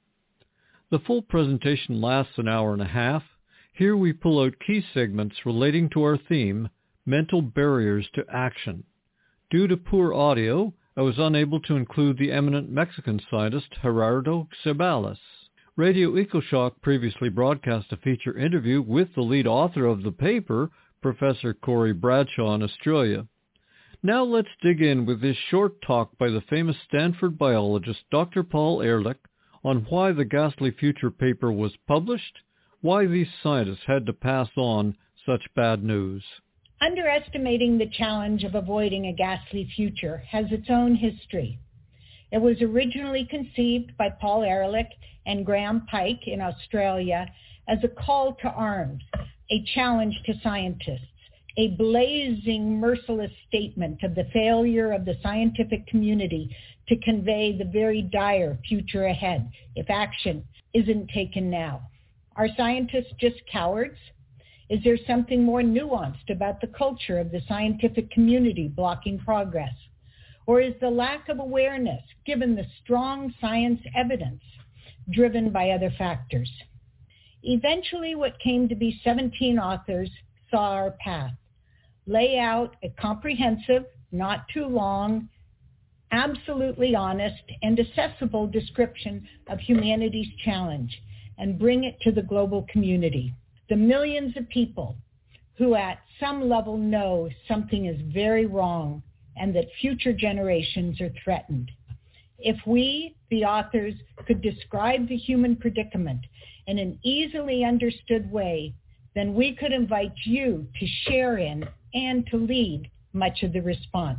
The full presentation lasts an hour and a half. Here we pull out key segments relating to our theme, Mental Barriers to Action. Due to poor audio, I was unable to include the eminent Mexican scientist Gerardo Ceballos. Radio EcoShock previously broadcast a feature interview with the lead author of the paper, Professor Corey Bradshaw in Australia. Now let's dig in with this short talk by the famous Stanford biologist Doctor Paul Ehrlich on why the Ghastly Future paper was published, why these scientists had to pass on such bad news. Underestimating the challenge of avoiding a ghastly future has its own history. It was originally conceived by Paul Ehrlich and Graham Pike in Australia as a call to arms, a challenge to scientists, a blazing, merciless statement of the failure of the scientific community to convey the very dire future ahead if action isn't taken now. Are scientists just cowards? Is there something more nuanced about the culture of the scientific community blocking progress? Or is the lack of awareness, given the strong science evidence, driven by other factors? Eventually, what came to be seventeen authors saw our path, lay out a comprehensive, not too long, absolutely honest and accessible description of humanity's challenge and bring it to the global community, the millions of people who at some level know something is very wrong and that future generations are threatened. If we, the authors, could describe the human predicament in an easily understood way, then we could invite you to share in and to lead much of the response.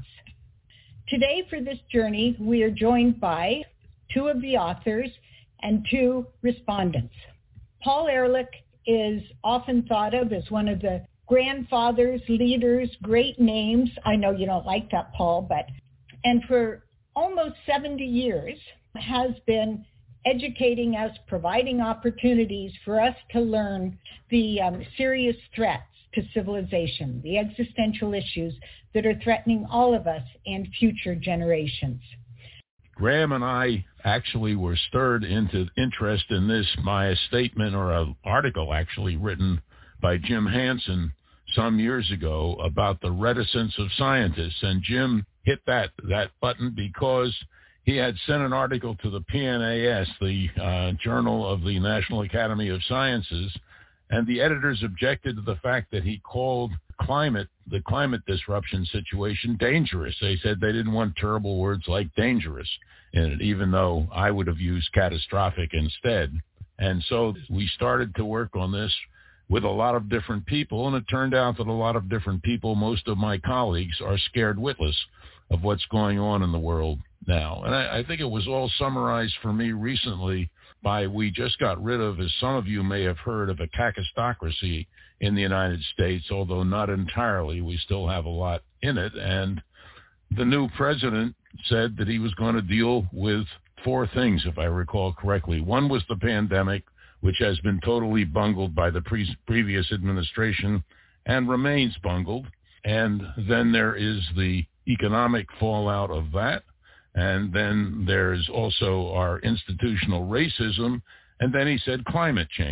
Today for this journey, we are joined by two of the authors and two respondents. Paul Ehrlich is often thought of as one of the grandfathers, leaders, great names. I know you don't like that, Paul, but, and for almost seventy years has been educating us, providing opportunities for us to learn the um, serious threats to civilization, the existential issues that are threatening all of us and future generations. Graham and I actually were stirred into interest in this by a statement or an article actually written by Jim Hansen some years ago about the reticence of scientists. And Jim hit that, that button because he had sent an article to the P N A S, the uh, Journal of the National Academy of Sciences, and the editors objected to the fact that he called climate, the climate disruption situation, dangerous. They said they didn't want terrible words like dangerous in it, even though I would have used catastrophic instead. And so we started to work on this with a lot of different people, and it turned out that a lot of different people, most of my colleagues, are scared witless of what's going on in the world now. And I, I think it was all summarized for me recently by, we just got rid of, as some of you may have heard, of a kakistocracy in the United States, although not entirely. We still have a lot in it. And the new president said that he was going to deal with four things, if I recall correctly. One was the pandemic, which has been totally bungled by the pre- previous administration and remains bungled. And then there is the economic fallout of that. And then there's also our institutional racism. And then he said climate change.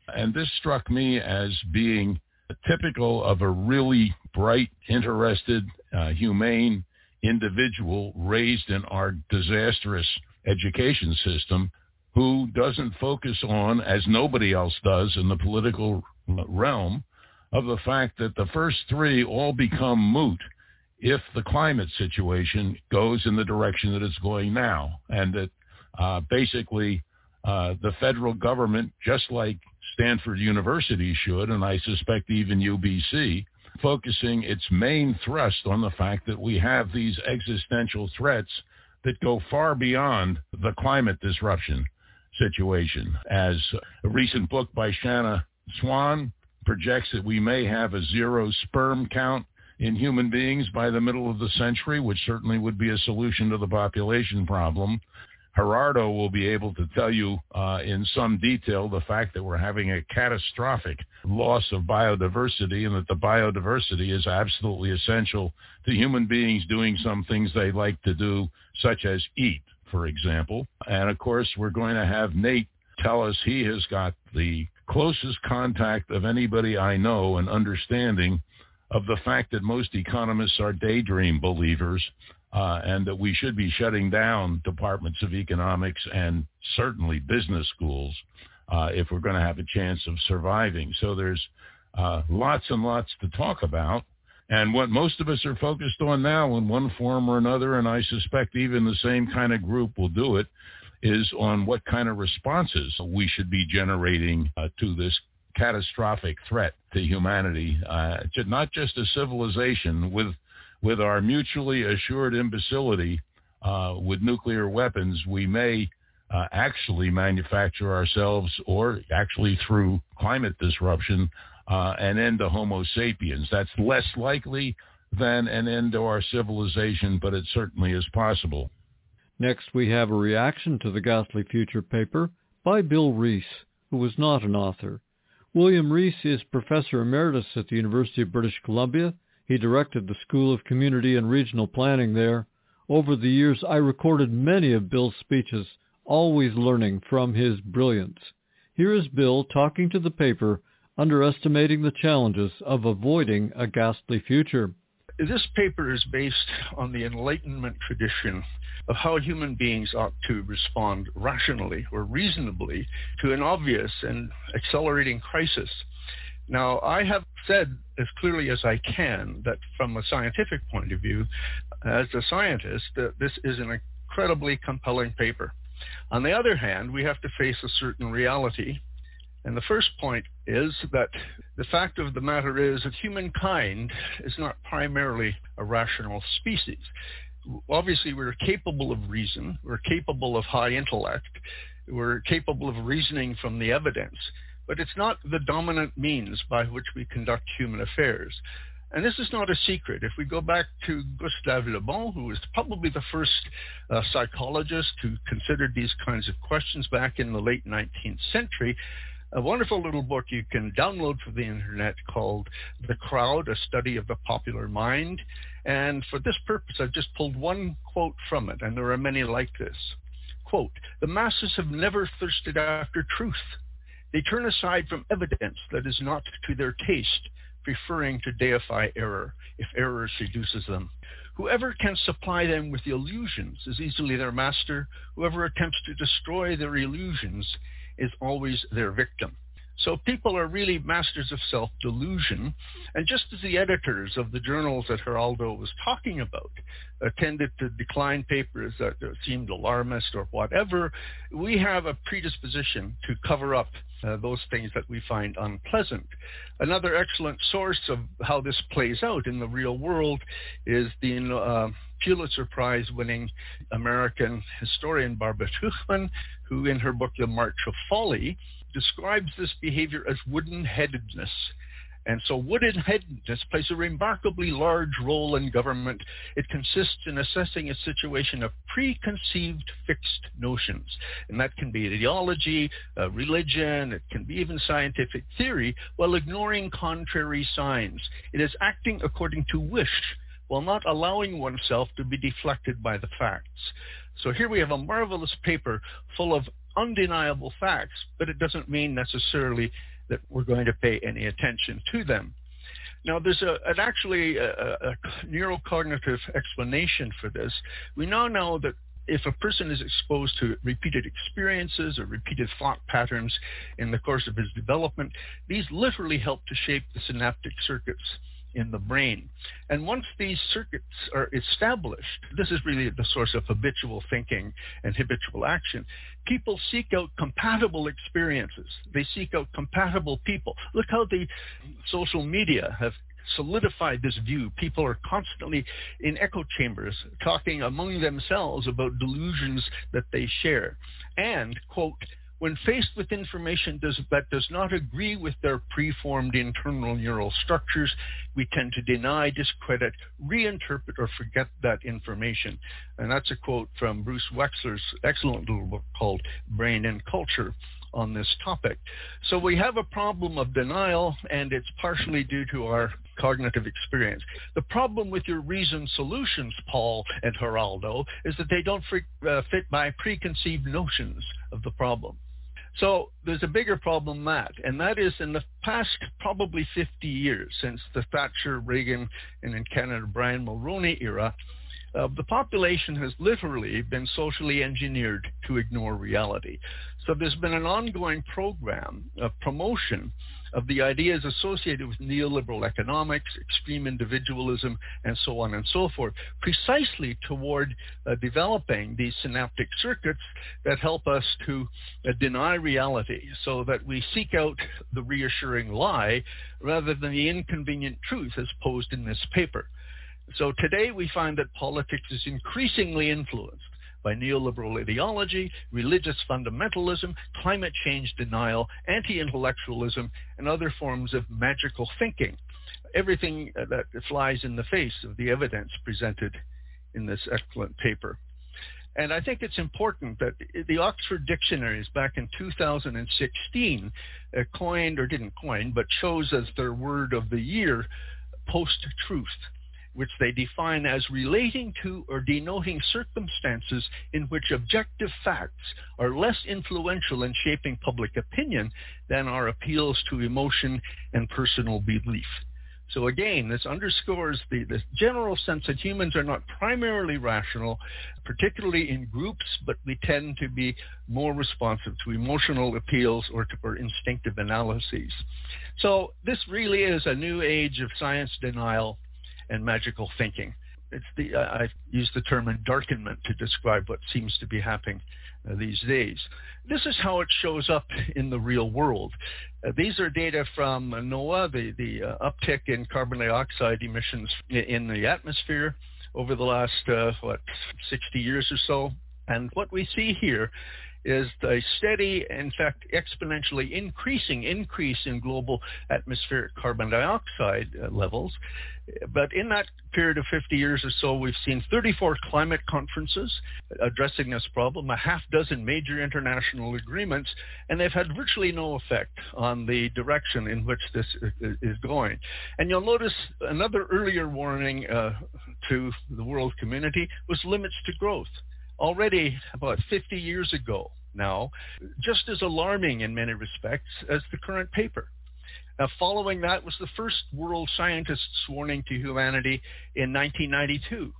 And this struck me as being typical of a really bright, interested, uh, humane individual raised in our disastrous education system who doesn't focus on, as nobody else does in the political realm, of the fact that the first three all become moot if the climate situation goes in the direction that it's going now. And that uh, basically uh, the federal government, just like Stanford University should, and I suspect even U B C, focusing its main thrust on the fact that we have these existential threats that go far beyond the climate disruption situation. As a recent book by Shanna Swan projects that we may have a zero sperm count in human beings by the middle of the century, which certainly would be a solution to the population problem. Gerardo will be able to tell you uh, in some detail the fact that we're having a catastrophic loss of biodiversity and that the biodiversity is absolutely essential to human beings doing some things they like to do, such as eat, for example. And, of course, we're going to have Nate tell us he has got the closest contact of anybody I know and understanding of the fact that most economists are daydream believers, uh, and that we should be shutting down departments of economics and certainly business schools uh, if we're going to have a chance of surviving. So there's uh, lots and lots to talk about. And what most of us are focused on now in one form or another, and I suspect even the same kind of group will do it, is on what kind of responses we should be generating uh, to this catastrophic threat to humanity, uh, not just a civilization with with our mutually assured imbecility uh, with nuclear weapons. We may uh, actually manufacture ourselves, or actually through climate disruption, uh, an end to Homo sapiens. That's less likely than an end to our civilization, but it certainly is possible. Next, we have a reaction to the Ghastly Future paper by Bill Rees, who was not an author. William Rees is Professor Emeritus at the University of British Columbia. He directed the School of Community and Regional Planning there. Over the years, I recorded many of Bill's speeches, always learning from his brilliance. Here is Bill talking to the paper, underestimating the challenges of avoiding a ghastly future. This paper is based on the Enlightenment tradition of how human beings ought to respond rationally or reasonably to an obvious and accelerating crisis. Now, I have said as clearly as I can that from a scientific point of view, as a scientist, that this is an incredibly compelling paper. On the other hand, we have to face a certain reality. And the first point is that the fact of the matter is that humankind is not primarily a rational species. Obviously, we're capable of reason. We're capable of high intellect. We're capable of reasoning from the evidence. But it's not the dominant means by which we conduct human affairs. And this is not a secret. If we go back to Gustave Le Bon, who was probably the first uh, psychologist who considered these kinds of questions back in the late nineteenth century, a wonderful little book you can download from the internet called The Crowd, A Study of the Popular Mind. And for this purpose, I've just pulled one quote from it, and there are many like this. Quote, "The masses have never thirsted after truth. They turn aside from evidence that is not to their taste, preferring to deify error, if error seduces them. Whoever can supply them with illusions is easily their master. Whoever attempts to destroy their illusions is always their victim." So people are really masters of self-delusion. And just as the editors of the journals that Geraldo was talking about uh, tended to decline papers that uh, seemed alarmist or whatever, we have a predisposition to cover up uh, those things that we find unpleasant. Another excellent source of how this plays out in the real world is the uh, Pulitzer Prize-winning American historian Barbara Tuchman, who in her book The March of Folly describes this behavior as wooden-headedness. And so wooden-headedness plays a remarkably large role in government. It consists in assessing a situation of preconceived fixed notions. And that can be ideology, uh, religion, it can be even scientific theory, while ignoring contrary signs. It is acting according to wish, while not allowing oneself to be deflected by the facts. So here we have a marvelous paper full of undeniable facts, but it doesn't mean necessarily that we're going to pay any attention to them. Now, there's a, an actually a, a neurocognitive explanation for this. We now know that if a person is exposed to repeated experiences or repeated thought patterns in the course of his development, these literally help to shape the synaptic circuits in the brain. And once these circuits are established, this is really the source of habitual thinking and habitual action. People seek out compatible experiences. They seek out compatible people. Look how the social media have solidified this view. People are constantly in echo chambers talking among themselves about delusions that they share. And, quote, when faced with information does, that does not agree with their preformed internal neural structures, we tend to deny, discredit, reinterpret, or forget that information. And that's a quote from Bruce Wexler's excellent little book called Brain and Culture on this topic. So we have a problem of denial, and it's partially due to our cognitive experience. The problem with your reasoned solutions, Paul and Geraldo, is that they don't uh, fit my preconceived notions of the problem. So there's a bigger problem than that, and that is in the past probably fifty years, since the Thatcher, Reagan, and in Canada, Brian Mulroney era, uh, the population has literally been socially engineered to ignore reality. So there's been an ongoing program of promotion of the ideas associated with neoliberal economics, extreme individualism, and so on and so forth, precisely toward uh, developing these synaptic circuits that help us to uh, deny reality, so that we seek out the reassuring lie rather than the inconvenient truth as posed in this paper. So today we find that politics is increasingly influenced by neoliberal ideology, religious fundamentalism, climate change denial, anti-intellectualism, and other forms of magical thinking. Everything that flies in the face of the evidence presented in this excellent paper. And I think it's important that the Oxford Dictionaries back in two thousand sixteen uh, coined, or didn't coin, but chose as their word of the year, post-truth, which they define as relating to or denoting circumstances in which objective facts are less influential in shaping public opinion than are appeals to emotion and personal belief. So again, this underscores the, the general sense that humans are not primarily rational, particularly in groups, but we tend to be more responsive to emotional appeals or to or instinctive analyses. So this really is a new age of science denial and magical thinking. It's the uh, I use the term endarkenment to describe what seems to be happening uh, these days. This is how it shows up in the real world. Uh, these are data from uh, NOAA, the, the uh, uptick in carbon dioxide emissions in, in the atmosphere over the last, uh, what, sixty years or so. And what we see here is a steady, in fact, exponentially increasing increase in global atmospheric carbon dioxide uh, levels. But in that period of fifty years or so, we've seen thirty-four climate conferences addressing this problem, a half dozen major international agreements, and they've had virtually no effect on the direction in which this is going. And you'll notice another earlier warning uh, to the world community was limits to growth. Already about fifty years ago now, just as alarming in many respects as the current paper. Uh, following that was the first world scientists' warning to humanity in nineteen ninety-two.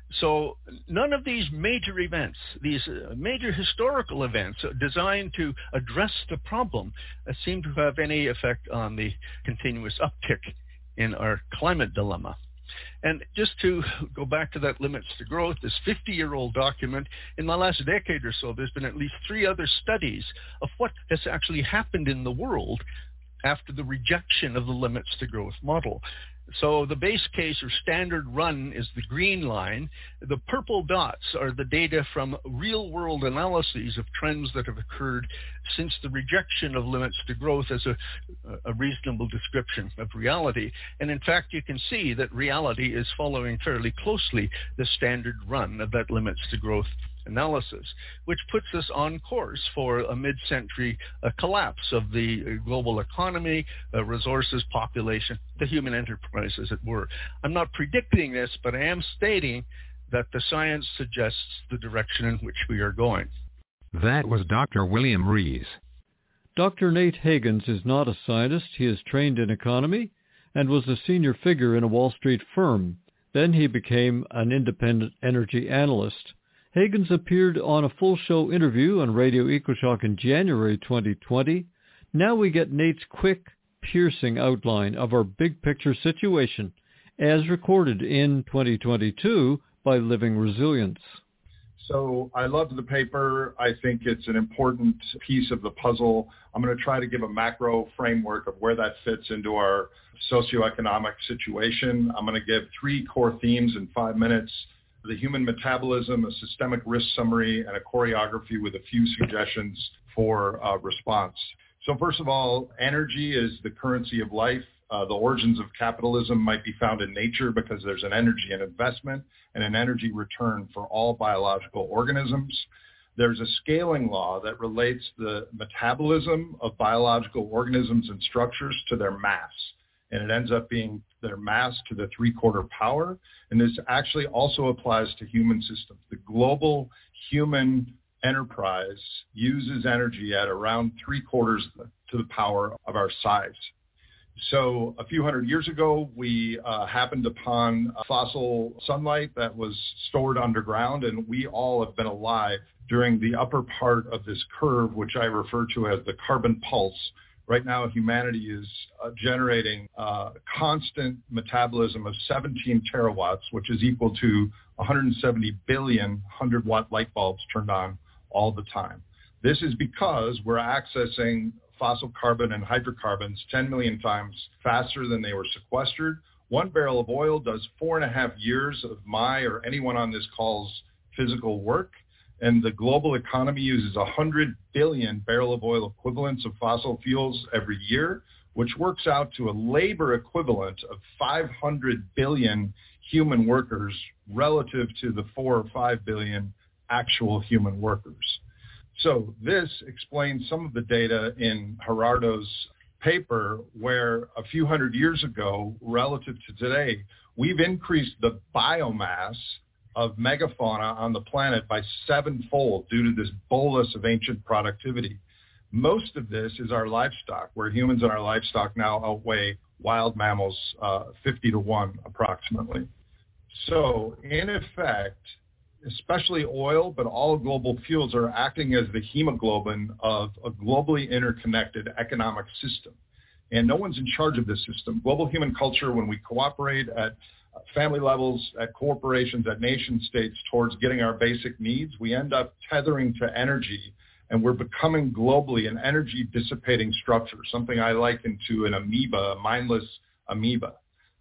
So none of these major events, these uh, major historical events designed to address the problem, uh, seem to have any effect on the continuous uptick in our climate dilemma. And just to go back to that limits to growth, this fifty-year-old document, in the last decade or so, there's been at least three other studies of what has actually happened in the world after the rejection of the limits to growth model. So the base case or standard run is the green line. The purple dots are the data from real-world analyses of trends that have occurred since the rejection of limits to growth as a, a reasonable description of reality. And in fact, you can see that reality is following fairly closely the standard run of that limits to growth analysis, which puts us on course for a mid-century uh, collapse of the uh, global economy, uh, resources, population, the human enterprise, as it were. I'm not predicting this, but I am stating that the science suggests the direction in which we are going. That was Doctor William Rees. Doctor Nate Hagens is not a scientist. He is trained in economy and was a senior figure in a Wall Street firm. Then he became an independent energy analyst. Hagens appeared on a full-show interview on Radio EcoShock in January twenty twenty. Now we get Nate's quick, piercing outline of our big-picture situation, as recorded in twenty twenty-two by Living Resilience. So I loved the paper. I think it's an important piece of the puzzle. I'm going to try to give a macro framework of where that fits into our socioeconomic situation. I'm going to give three core themes in five minutes: the human metabolism, a systemic risk summary, and a choreography with a few suggestions for uh, response. So first of all, energy is the currency of life. Uh, the origins of capitalism might be found in nature because there's an energy and investment and an energy return for all biological organisms. There's a scaling law that relates the metabolism of biological organisms and structures to their mass. And it ends up being their mass to the three-quarter power. And this actually also applies to human systems. The global human enterprise uses energy at around three-quarters to the power of our size. So a few hundred years ago, we uh, happened upon fossil sunlight that was stored underground, and we all have been alive during the upper part of this curve, which I refer to as the carbon pulse. Right now, humanity is uh, generating a constant metabolism of seventeen terawatts, which is equal to one hundred seventy billion hundred-watt light bulbs turned on all the time. This is because we're accessing fossil carbon and hydrocarbons ten million times faster than they were sequestered. One barrel of oil does four and a half years of my or anyone on this call's physical work. And the global economy uses one hundred billion barrel of oil equivalents of fossil fuels every year, which works out to a labor equivalent of five hundred billion human workers relative to the four or five billion actual human workers. So this explains some of the data in Gerardo's paper, where a few hundred years ago, relative to today, we've increased the biomass of megafauna on the planet by sevenfold due to this bolus of ancient productivity. Most of this is our livestock, where humans and our livestock now outweigh wild mammals uh, fifty to one approximately. So in effect, especially oil, but all global fuels are acting as the hemoglobin of a globally interconnected economic system. And no one's in charge of this system. Global human culture, when we cooperate at family levels, at corporations, at nation states towards getting our basic needs, we end up tethering to energy, and we're becoming globally an energy dissipating structure, something I liken to an amoeba, a mindless amoeba.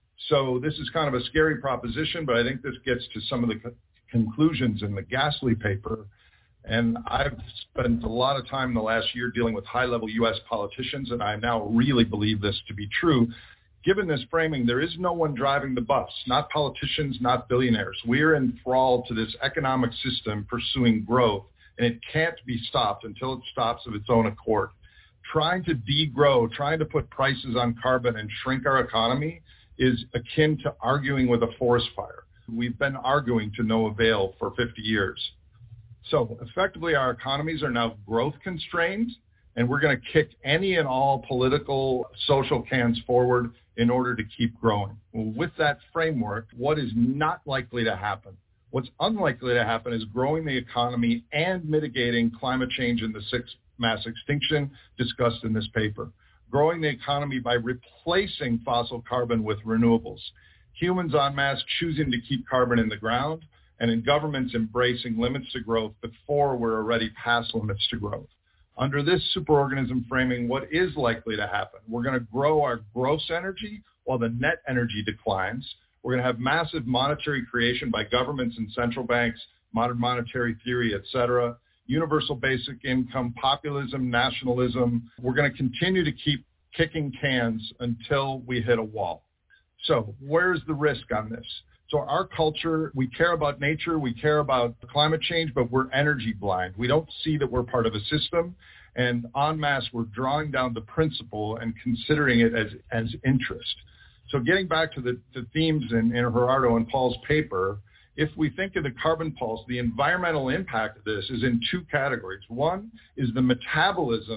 So this is kind of a scary proposition, but I think this gets to some of the conclusions in the Gasly paper. And I've spent a lot of time in the last year dealing with high-level U S politicians, and I now really believe this to be true. Given this framing, there is no one driving the bus, not politicians, not billionaires. We're enthralled to this economic system pursuing growth, and it can't be stopped until it stops of its own accord. Trying to degrow, trying to put prices on carbon and shrink our economy is akin to arguing with a forest fire. We've been arguing to no avail for fifty years. So effectively, our economies are now growth constrained, and we're going to kick any and all political, social cans forward in order to keep growing. Well, with that framework, what is not likely to happen? What's unlikely to happen is growing the economy and mitigating climate change and the sixth mass extinction discussed in this paper. Growing the economy by replacing fossil carbon with renewables. Humans en masse choosing to keep carbon in the ground, and in governments embracing limits to growth before we're already past limits to growth. Under this superorganism framing, what is likely to happen? We're going to grow our gross energy while the net energy declines. We're going to have massive monetary creation by governments and central banks, modern monetary theory, et cetera, universal basic income, populism, nationalism. We're going to continue to keep kicking cans until we hit a wall. So where's the risk on this? So our culture, we care about nature, we care about climate change, but we're energy blind. We don't see that we're part of a system. And en masse, we're drawing down the principle and considering it as, as interest. So getting back to the, the themes in, in Gerardo and Paul's paper, if we think of the carbon pulse, the environmental impact of this is in two categories. One is the metabolism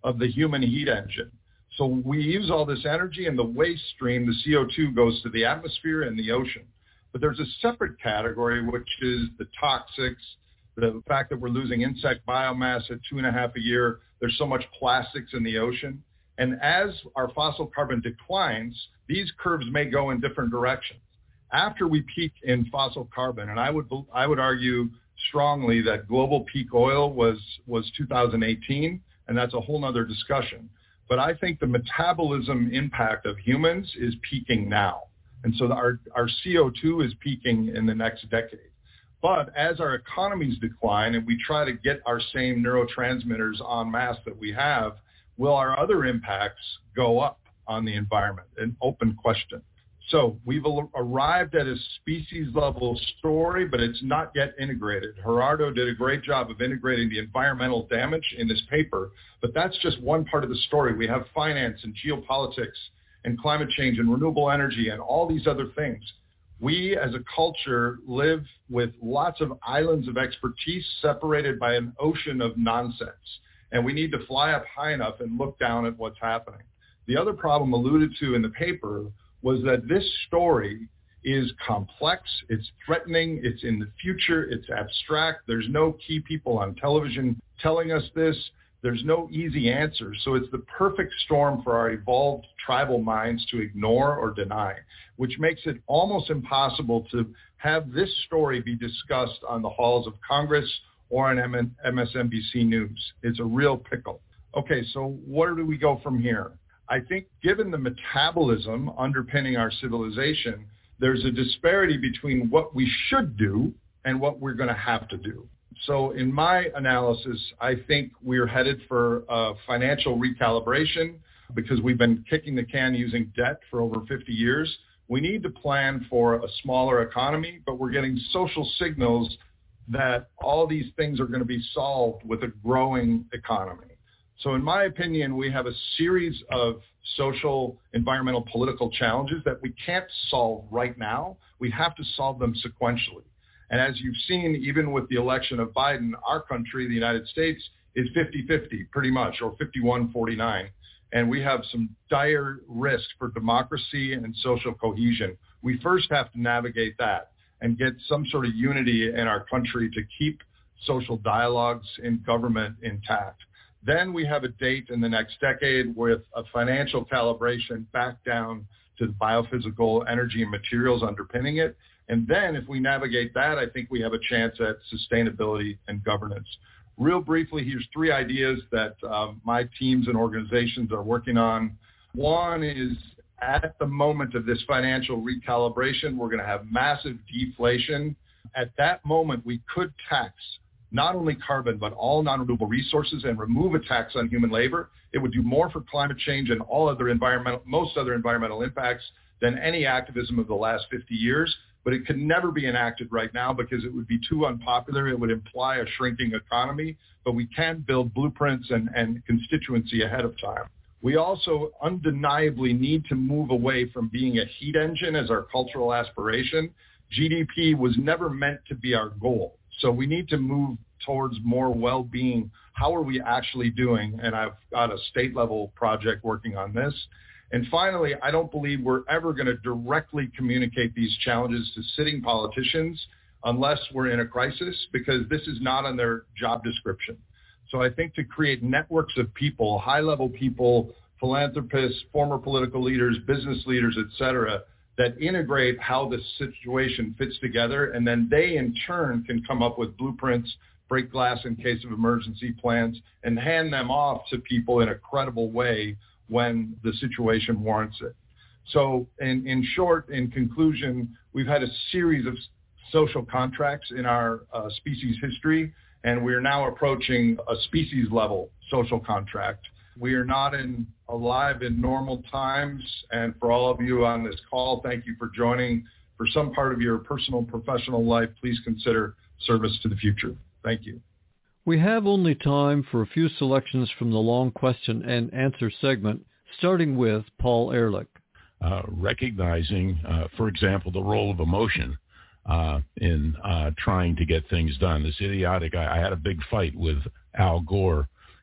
of the human heat engine. So we use all this energy, and the waste stream, the C O two, goes to the atmosphere and the ocean. But there's a separate category, which is the toxics, the fact that we're losing insect biomass at two and a half a year. There's so much plastics in the ocean. And as our fossil carbon declines, these curves may go in different directions. After we peak in fossil carbon, and I would I would argue strongly that global peak oil was, was two thousand eighteen, and that's a whole nother discussion. But I think the metabolism impact of humans is peaking now. And so our, our C O two is peaking in the next decade. But as our economies decline and we try to get our same neurotransmitters en masse that we have, will our other impacts go up on the environment? An open question. So we've arrived at a species-level story, but it's not yet integrated. Gerardo did a great job of integrating the environmental damage in this paper, but that's just one part of the story. We have finance and geopolitics and climate change and renewable energy and all these other things. We as a culture live with lots of islands of expertise separated by an ocean of nonsense, and we need to fly up high enough and look down at what's happening. The other problem alluded to in the paper was that this story is complex, it's threatening, it's in the future, it's abstract. There's no key people on television telling us this. There's no easy answer. So it's the perfect storm for our evolved tribal minds to ignore or deny, which makes it almost impossible to have this story be discussed on the halls of Congress or on M S N B C News. It's a real pickle. Okay, so where do we go from here? I think given the metabolism underpinning our civilization, there's a disparity between what we should do and what we're going to have to do. So in my analysis, I think we're headed for a financial recalibration because we've been kicking the can using debt for over fifty years. We need to plan for a smaller economy, but we're getting social signals that all these things are going to be solved with a growing economy. So in my opinion, we have a series of social, environmental, political challenges that we can't solve right now. We have to solve them sequentially. And as you've seen, even with the election of Biden, our country, the United States, is fifty-fifty pretty much, or fifty-one forty-nine. And we have some dire risk for democracy and social cohesion. We first have to navigate that and get some sort of unity in our country to keep social dialogues in government intact. Then we have a date in the next decade with a financial calibration back down to the biophysical energy and materials underpinning it. And then if we navigate that, I think we have a chance at sustainability and governance. Real briefly, here's three ideas that um, my teams and organizations are working on. One is at the moment of this financial recalibration, we're going to have massive deflation. At that moment, we could tax not only carbon, but all non-renewable resources and remove a tax on human labor. It would do more for climate change and all other environmental, most other environmental impacts than any activism of the last fifty years. But it could never be enacted right now because it would be too unpopular. It would imply a shrinking economy, but we can build blueprints and, and constituency ahead of time. We also undeniably need to move away from being a heat engine as our cultural aspiration. G D P was never meant to be our goal. So we need to move towards more well-being. How are we actually doing? And I've got a state-level project working on this. And finally, I don't believe we're ever going to directly communicate these challenges to sitting politicians unless we're in a crisis, because this is not on their job description. So I think to create networks of people, high-level people, philanthropists, former political leaders, business leaders, et cetera, that integrate how the situation fits together, and then they in turn can come up with blueprints, break glass in case of emergency plans, and hand them off to people in a credible way when the situation warrants it. So in, in short, in conclusion, we've had a series of social contracts in our uh, species history, and we are now approaching a species level social contract. We are not in alive in normal times, and for all of you on this call, thank you for joining. For some part of your personal professional life, please consider service to the future. Thank you. We have only time for a few selections from the long question and answer segment, starting with Paul Ehrlich. Uh, recognizing, uh, for example, the role of emotion uh, in uh, trying to get things done. This idiotic, I, I had a big fight with Al Gore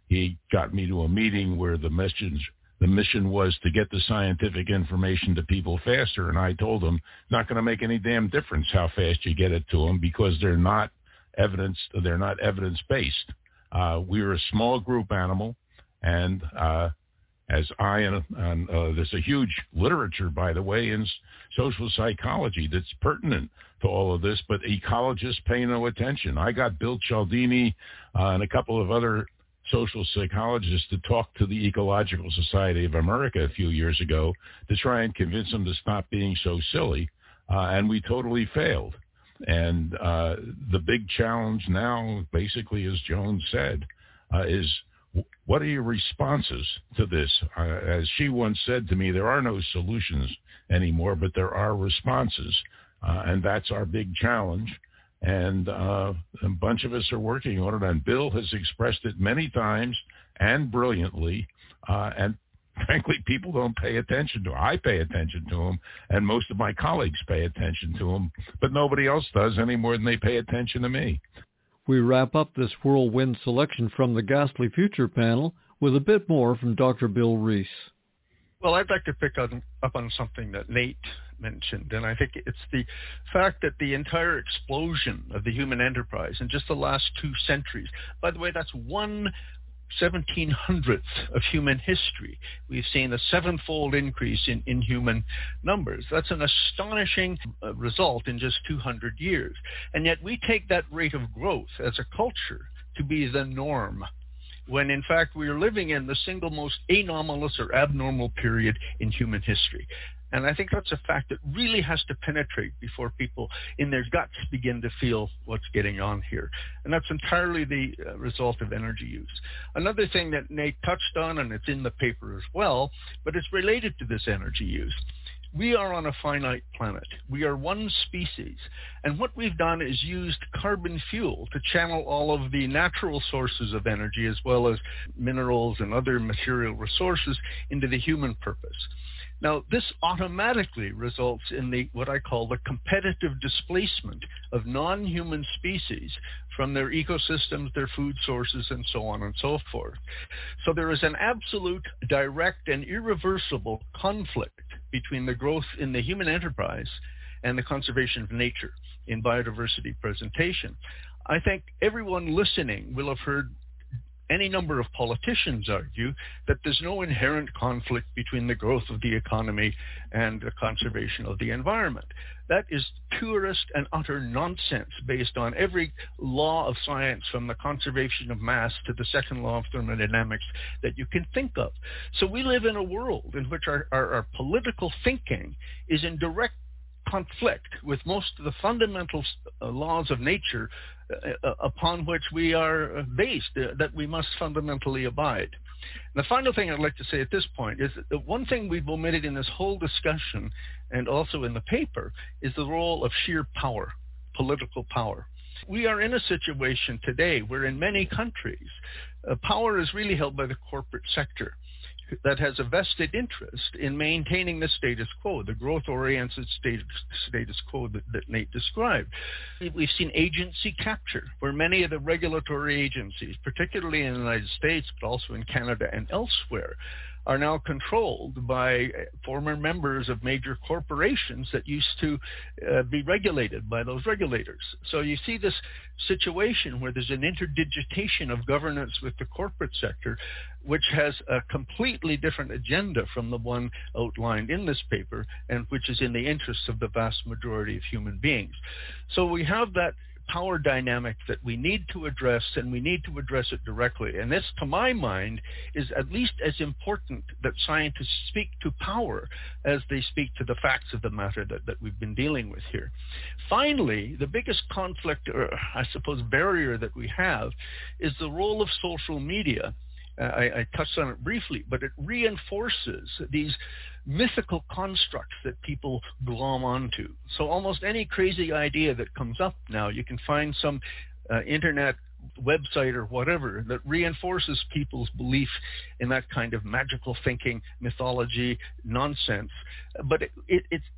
he got me to a meeting where the mission, the mission was to get the scientific information to people faster. And I told him, it's not going to make any damn difference how fast you get it to them because they're not evidence, they're not evidence-based. Uh, we're a small group animal, and uh, as I and, and uh, there's a huge literature, by the way, in social psychology that's pertinent to all of this, but ecologists pay no attention. I got Bill Cialdini uh, and a couple of other social psychologists to talk to the Ecological Society of America a few years ago to try and convince them to stop being so silly, uh, and we totally failed. And uh, the big challenge now, basically, as Joan said, uh, is what are your responses to this? Uh, as she once said to me, there are no solutions anymore, but there are responses. Uh, and that's our big challenge. And uh, a bunch of us are working on it. And Bill has expressed it many times and brilliantly. Uh, and frankly, people don't pay attention to him. I pay attention to him, and most of my colleagues pay attention to him, but nobody else does any more than they pay attention to me. We wrap up this whirlwind selection from the Ghastly Future panel with a bit more from Doctor Bill Rees. Well, I'd like to pick on, up on something that Nate mentioned, and I think it's the fact that the entire explosion of the human enterprise in just the last two centuries, by the way, that's one seventeen hundredth of human history. We've seen a sevenfold increase in, in human numbers. That's an astonishing uh, result in just two hundred years. And yet we take that rate of growth as a culture to be the norm, when in fact we are living in the single most anomalous or abnormal period in human history. And I think that's a fact that really has to penetrate before people in their guts begin to feel what's getting on here. And that's entirely the uh, result of energy use. Another thing that Nate touched on, and it's in the paper as well, but it's related to this energy use. We are on a finite planet. We are one species. And what we've done is used carbon fuel to channel all of the natural sources of energy as well as minerals and other material resources into the human purpose. Now, this automatically results in the what I call the competitive displacement of non-human species from their ecosystems, their food sources, and so on and so forth. So there is an absolute, direct, and irreversible conflict between the growth in the human enterprise and the conservation of nature in biodiversity presentation. I think everyone listening will have heard any number of politicians argue that there's no inherent conflict between the growth of the economy and the conservation of the environment. That is purest and utter nonsense based on every law of science, from the conservation of mass to the second law of thermodynamics, that you can think of. So we live in a world in which our, our, our political thinking is in direct conflict with most of the fundamental uh, laws of nature uh, upon which we are based, uh, that we must fundamentally abide. And the final thing I'd like to say at this point is that the one thing we've omitted in this whole discussion and also in the paper is the role of sheer power, political power. We are in a situation today where in many countries, uh, power is really held by the corporate sector that has a vested interest in maintaining the status quo, the growth-oriented status, status quo that, that Nate described. We've seen agency capture, where many of the regulatory agencies, particularly in the United States, but also in Canada and elsewhere, are now controlled by former members of major corporations that used to uh, be regulated by those regulators. So you see this situation where there's an interdigitation of governance with the corporate sector, which has a completely different agenda from the one outlined in this paper, and which is in the interests of the vast majority of human beings. So we have that power dynamic that we need to address, and we need to address it directly. And this, to my mind, is at least as important that scientists speak to power as they speak to the facts of the matter that, that we've been dealing with here. Finally, the biggest conflict, or I suppose barrier that we have, is the role of social media. Uh, I, I touched on it briefly, but it reinforces these mythical constructs that people glom onto. So almost any crazy idea that comes up now, you can find some uh, internet website or whatever that reinforces people's belief in that kind of magical thinking, mythology, nonsense. But it, it, it's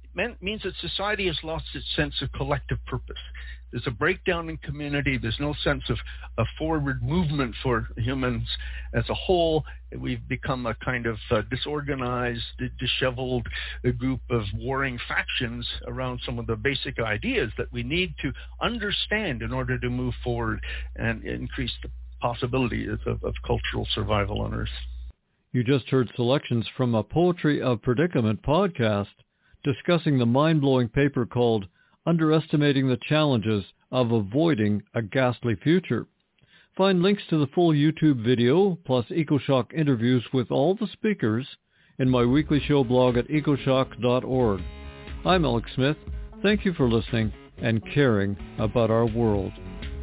meant, means that society has lost its sense of collective purpose. There's a breakdown in community. There's no sense of, of forward movement for humans as a whole. We've become a kind of uh, disorganized, disheveled uh, group of warring factions around some of the basic ideas that we need to understand in order to move forward and increase the possibility of, of cultural survival on Earth. You just heard selections from a Poetry of Predicament podcast discussing the mind-blowing paper called Underestimating the Challenges of Avoiding a Ghastly Future. Find links to the full YouTube video, plus EcoShock interviews with all the speakers, in my weekly show blog at ecoshock dot org. I'm Alex Smith. Thank you for listening and caring about our world.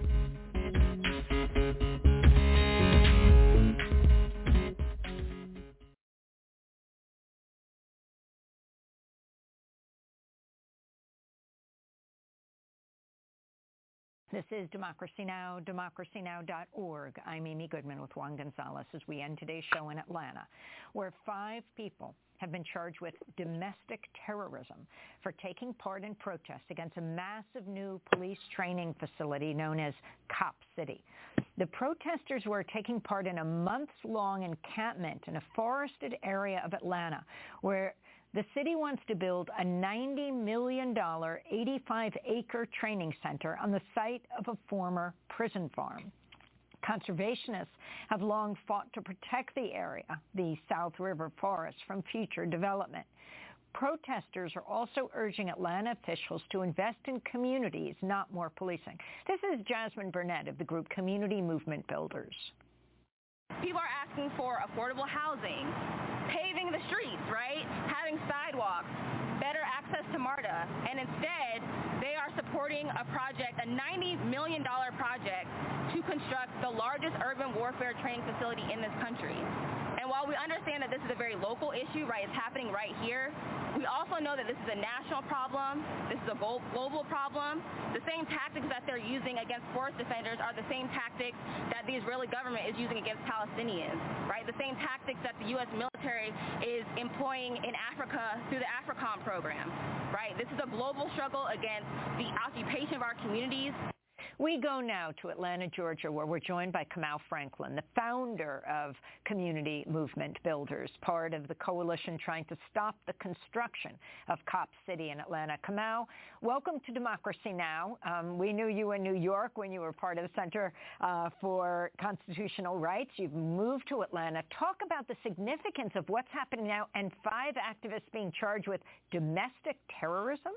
This is Democracy Now!, democracy now dot org. I'm Amy Goodman with Juan Gonzalez as we end today's show in Atlanta, where five people have been charged with domestic terrorism for taking part in protests against a massive new police training facility known as Cop City. The protesters were taking part in a months-long encampment in a forested area of Atlanta where the city wants to build a ninety million dollars, eighty-five acre training center on the site of a former prison farm. Conservationists have long fought to protect the area, the South River Forest, from future development. Protesters are also urging Atlanta officials to invest in communities, not more policing. This is Jasmine Burnett of the group Community Movement Builders. People are asking for affordable housing, paving the streets, right? Having sidewalks, better access to MARTA, and instead they are supporting a project, a ninety million dollars project to construct the largest urban warfare training facility in this country. And while we understand that this is a very local issue, right, it's happening right here, we also know that this is a national problem, this is a global problem. The same tactics that they're using against forest defenders are the same tactics that the Israeli government is using against Palestinians, right? The same tactics that the U S military is employing in Africa through the AFRICOM program, right? This is a global struggle against the occupation of our communities. We go now to Atlanta, Georgia, where we're joined by Kamau Franklin, the founder of Community Movement Builders, part of the coalition trying to stop the construction of Cop City in Atlanta. Kamau, welcome to Democracy Now! Um, we knew you in New York when you were part of the Center uh, for Constitutional Rights. You've moved to Atlanta. Talk about the significance of what's happening now and five activists being charged with domestic terrorism.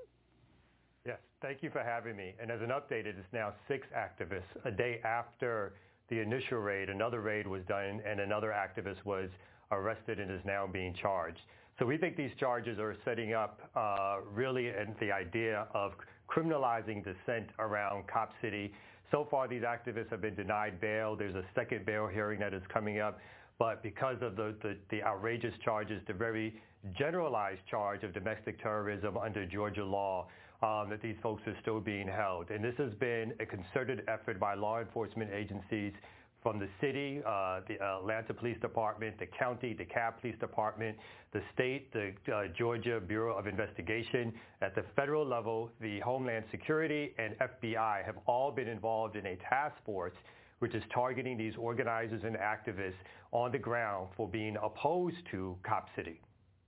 Yes, thank you for having me. And as an update, it is now six activists. A day after the initial raid, another raid was done and another activist was arrested and is now being charged. So we think these charges are setting up uh, really in the idea of criminalizing dissent around Cop City. So far, these activists have been denied bail. There's a second bail hearing that is coming up. But because of the, the, the outrageous charges, the very generalized charge of domestic terrorism under Georgia law, Um, that these folks are still being held. And this has been a concerted effort by law enforcement agencies from the city, uh, the Atlanta Police Department, the county, the Cobb Police Department, the state, the uh, Georgia Bureau of Investigation. At the federal level, the Homeland Security and F B I have all been involved in a task force which is targeting these organizers and activists on the ground for being opposed to Cop City.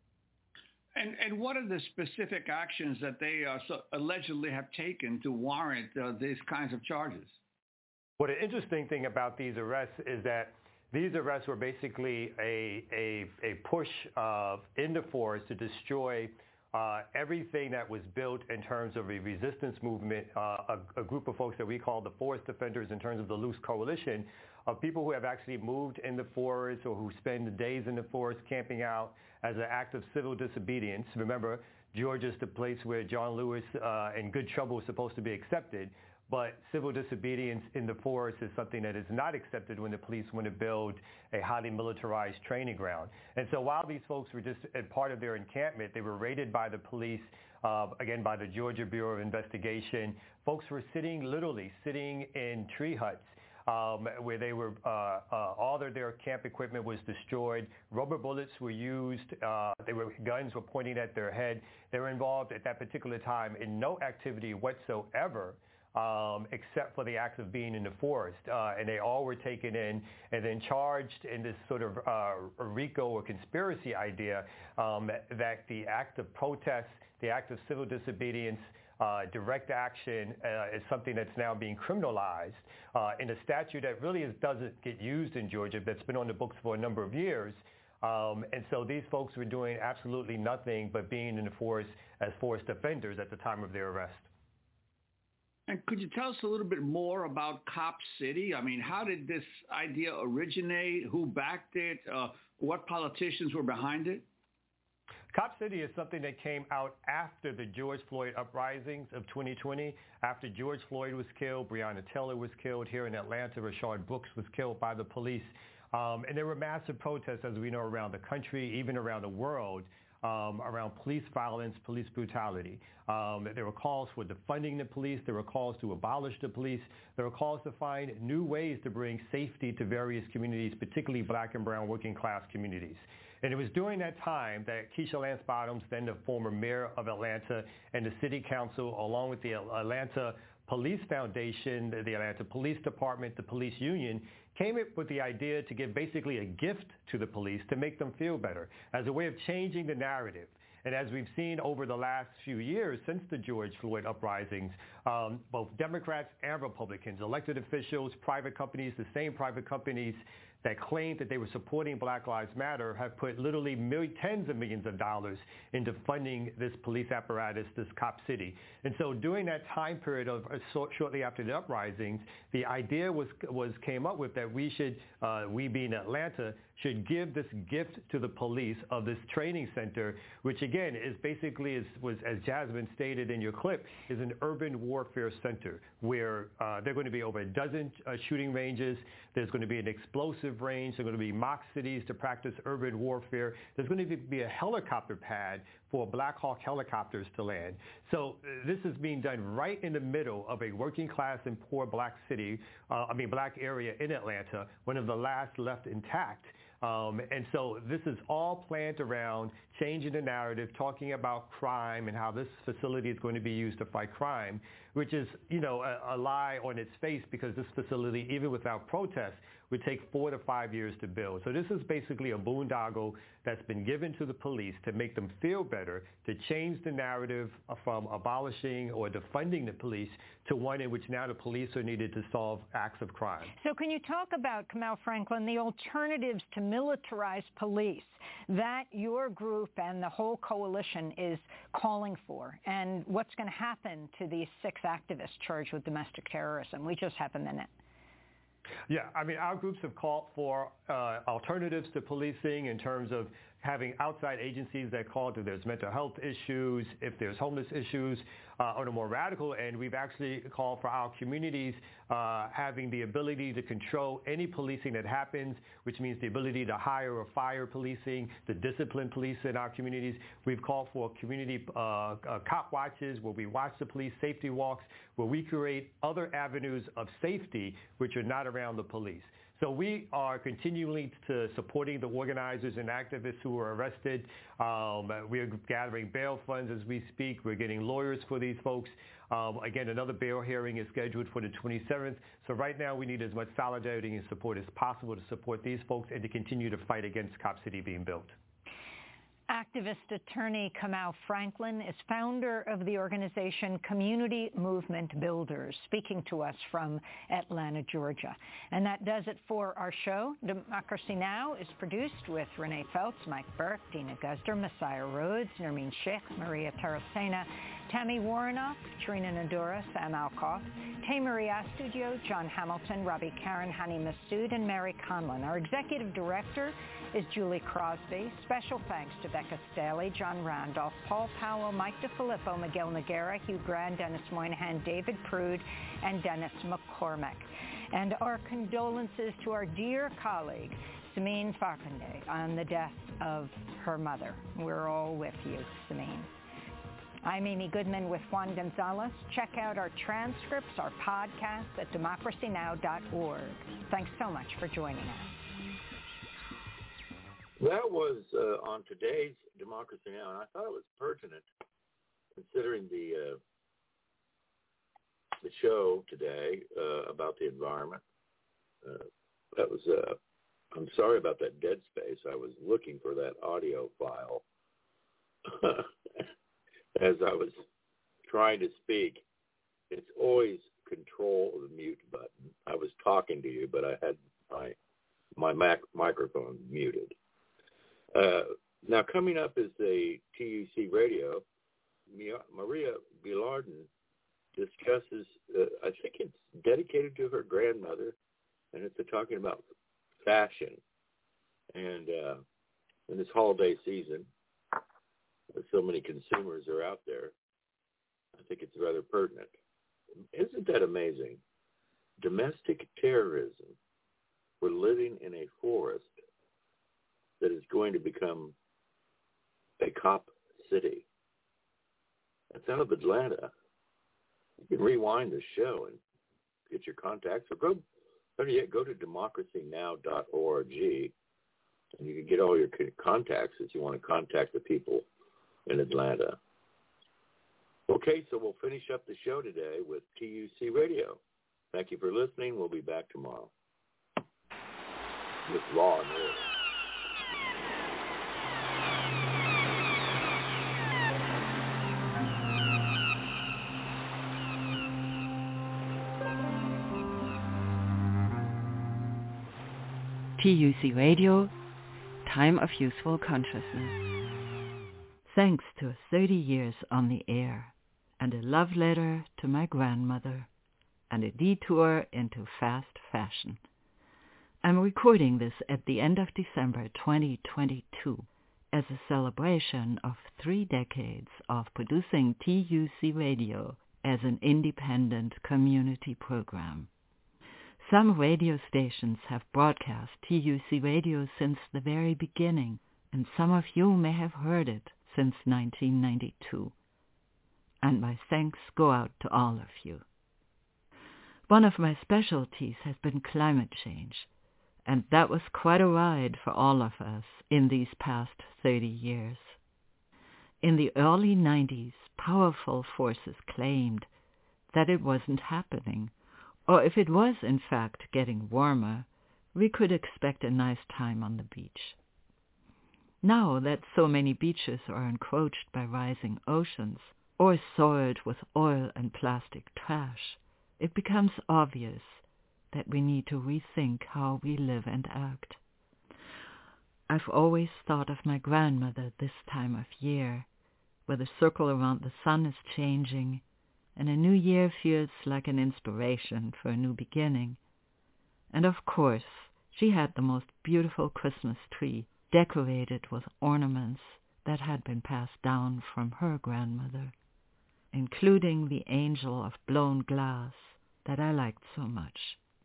And, and what are the specific actions that they uh, so allegedly have taken to warrant uh, these kinds of charges? Well, the interesting thing about these arrests is that these arrests were basically a, a, a push uh, in the forest to destroy uh, everything that was built in terms of a resistance movement, uh, a, a group of folks that we call the Forest Defenders in terms of the loose coalition of people who have actually moved in the forest or who spend days in the forest camping out as an act of civil disobedience. Remember, Georgia's the place where John Lewis uh, and Good Trouble is supposed to be accepted, but civil disobedience in the forest is something that is not accepted when the police want to build a highly militarized training ground. And so while these folks were just a part of their encampment, they were raided by the police, uh, again, by the Georgia Bureau of Investigation. Folks were sitting, literally sitting in tree huts um, where they were, uh, uh, all of their camp equipment was destroyed. Rubber bullets were used. Uh, they were, guns were pointing at their head. They were involved at that particular time in no activity whatsoever. Um, except for the act of being in the forest. Uh, and they all were taken in and then charged in this sort of uh, RICO or conspiracy idea um, that the act of protest, the act of civil disobedience, uh, direct action uh, is something that's now being criminalized uh, in a statute that really is, doesn't get used in Georgia, that's been on the books for a number of years. Um, and so these folks were doing absolutely nothing but being in the forest as forest defenders at the time of their arrest. And could you tell us a little bit more about Cop City? I mean, how did this idea originate? Who backed it? Uh, what politicians were behind it? Cop City is something that came out after the George Floyd uprisings of twenty twenty. After George Floyd was killed, Breonna Taylor was killed here in Atlanta, Rayshard Brooks was killed by the police. Um, and there were massive protests, as we know, around the country, even around the world, Um, around police violence, police brutality. Um, there were calls for defunding the police. There were calls to abolish the police. There were calls to find new ways to bring safety to various communities, particularly black and brown working class communities. And it was during that time that Keisha Lance Bottoms, then the former mayor of Atlanta, and the city council, along with the Atlanta Police Foundation, the Atlanta Police Department, the police union, came up with the idea to give basically a gift to the police to make them feel better as a way of changing the narrative. And as we've seen over the last few years since the George Floyd uprisings, um, both Democrats and Republicans, elected officials, private companies, the same private companies that claimed that they were supporting Black Lives Matter have put literally mil- tens of millions of dollars into funding this police apparatus, this Cop City. And so during that time period of uh, so, shortly after the uprisings, the idea was was came up with that we should, uh, we being Atlanta, should give this gift to the police of this training center, which again is basically, is, was as Jasmine stated in your clip, is an urban warfare center where uh, there are going to be over a dozen uh, shooting ranges. There's going to be an explosive range. There are going to be mock cities to practice urban warfare. There's going to be a helicopter pad for Black Hawk helicopters to land. So uh, this is being done right in the middle of a working class and poor black city, uh, I mean black area in Atlanta, one of the last left intact. Um, and so this is all planned around changing the narrative, talking about crime and how this facility is going to be used to fight crime, which is, you know, a, a lie on its face because this facility, even without protest, would take four to five years to build. So this is basically a boondoggle that's been given to the police to make them feel better, to change the narrative from abolishing or defunding the police to one in which now the police are needed to solve acts of crime. So can you talk about, Kamau Franklin, the alternatives to militarized police that your group and the whole coalition is calling for, and what's going to happen to these six activists charged with domestic terrorism? We just have a minute. Yeah, I mean, our groups have called for uh, alternatives to policing in terms of having outside agencies that call if there's mental health issues, if there's homeless issues. Uh, on a more radical end, we've actually called for our communities uh, having the ability to control any policing that happens, which means the ability to hire or fire policing, to discipline police in our communities. We've called for community uh, uh, cop watches where we watch the police, safety walks, where we create other avenues of safety which are not around the police. So we are continuing to supporting the organizers and activists who were arrested. Um, we're gathering bail funds as we speak. We're getting lawyers for these folks. Um, again, another bail hearing is scheduled for the twenty-seventh. So right now we need as much solidarity and support as possible to support these folks and to continue to fight against Cop City being built. Activist attorney Kamau Franklin is founder of the organization Community Movement Builders, speaking to us from Atlanta, Georgia. And that does it for our show. Democracy Now! Is produced with Renee Feltz, Mike Burke, Dina Guzder, Messiah Rhodes, Nermeen Sheikh, Maria Tarasena, Tammy Warnock, Trina Nadura, Sam Alcoff, Tay Maria Studio, John Hamilton, Robbie Karen, Hani Massoud, and Mary Conlon. Our executive director is Julie Crosby. Special thanks to Becca Staley, John Randolph, Paul Powell, Mike DeFilippo, Miguel Noguera, Hugh Grant, Dennis Moynihan, David Prude, and Dennis McCormick. And our condolences to our dear colleague, Samin Farkhande, on the death of her mother. We're all with you, Samin. I'm Amy Goodman with Juan Gonzalez. Check out our transcripts, our podcasts at democracy now dot org. Thanks so much for joining us. That was uh, on today's Democracy Now!, and I thought it was pertinent considering the uh, the show today uh, about the environment. Uh, that was, uh, I'm sorry about that dead space. I was looking for that audio file as I was trying to speak. It's always control the mute button. I was talking to you, but I had my my mac- microphone muted. Uh, now, coming up is the T U C Radio. Maria Gilardin discusses, uh, I think it's dedicated to her grandmother, and it's talking about fashion. And uh, in this holiday season, so many consumers are out there, I think it's rather pertinent. Isn't that amazing? Domestic terrorism. We're living in a forest that is going to become a cop city. That's out of Atlanta. You can rewind the show and get your contacts, or go, better yet, go to democracy now dot org, and you can get all your contacts if you want to contact the people in Atlanta. Okay, so we'll finish up the show today with T U C Radio. Thank you for listening. We'll be back tomorrow with Law and Order. T U C Radio, Time of Useful Consciousness. Thanks to thirty years on the air, and a love letter to my grandmother, and a detour into fast fashion. I'm recording this at the end of December twenty twenty-two as a celebration of three decades of producing T U C Radio as an independent community program. Some radio stations have broadcast T U C Radio since the very beginning, and some of you may have heard it since nineteen ninety-two. And my thanks go out to all of you. One of my specialties has been climate change, and that was quite a ride for all of us in these past thirty years. In the early nineties, powerful forces claimed that it wasn't happening, or if it was in fact getting warmer, we could expect a nice time on the beach. Now that so many beaches are encroached by rising oceans, or soiled with oil and plastic trash, it becomes obvious that we need to rethink how we live and act. I've always thought of my grandmother this time of year, where the circle around the sun is changing, and a new year feels like an inspiration for a new beginning. And of course, she had the most beautiful Christmas tree, decorated with ornaments that had been passed down from her grandmother, including the angel of blown glass that I liked so much.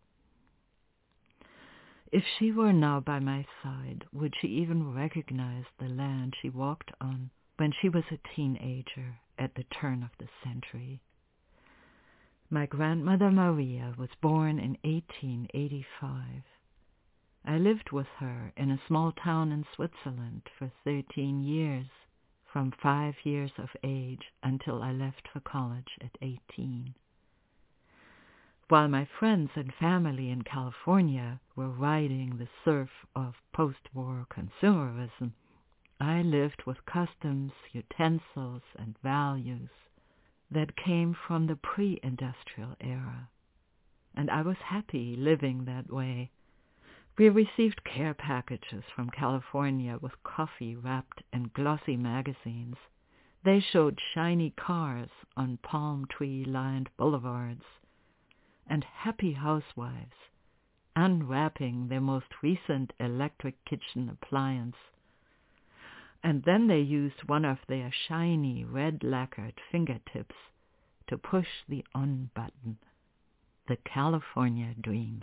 If she were now by my side, would she even recognize the land she walked on when she was a teenager at the turn of the century? My grandmother Maria was born in eighteen eighty-five. I lived with her in a small town in Switzerland for thirteen years, from five years of age until I left for college at eighteen. While my friends and family in California were riding the surf of post-war consumerism, I lived with customs, utensils, and values that came from the pre-industrial era, and I was happy living that way. We received care packages from California with coffee wrapped in glossy magazines. They showed shiny cars on palm tree-lined boulevards, and happy housewives unwrapping their most recent electric kitchen appliance. And then they used one of their shiny red-lacquered fingertips to push the on button. The California dream.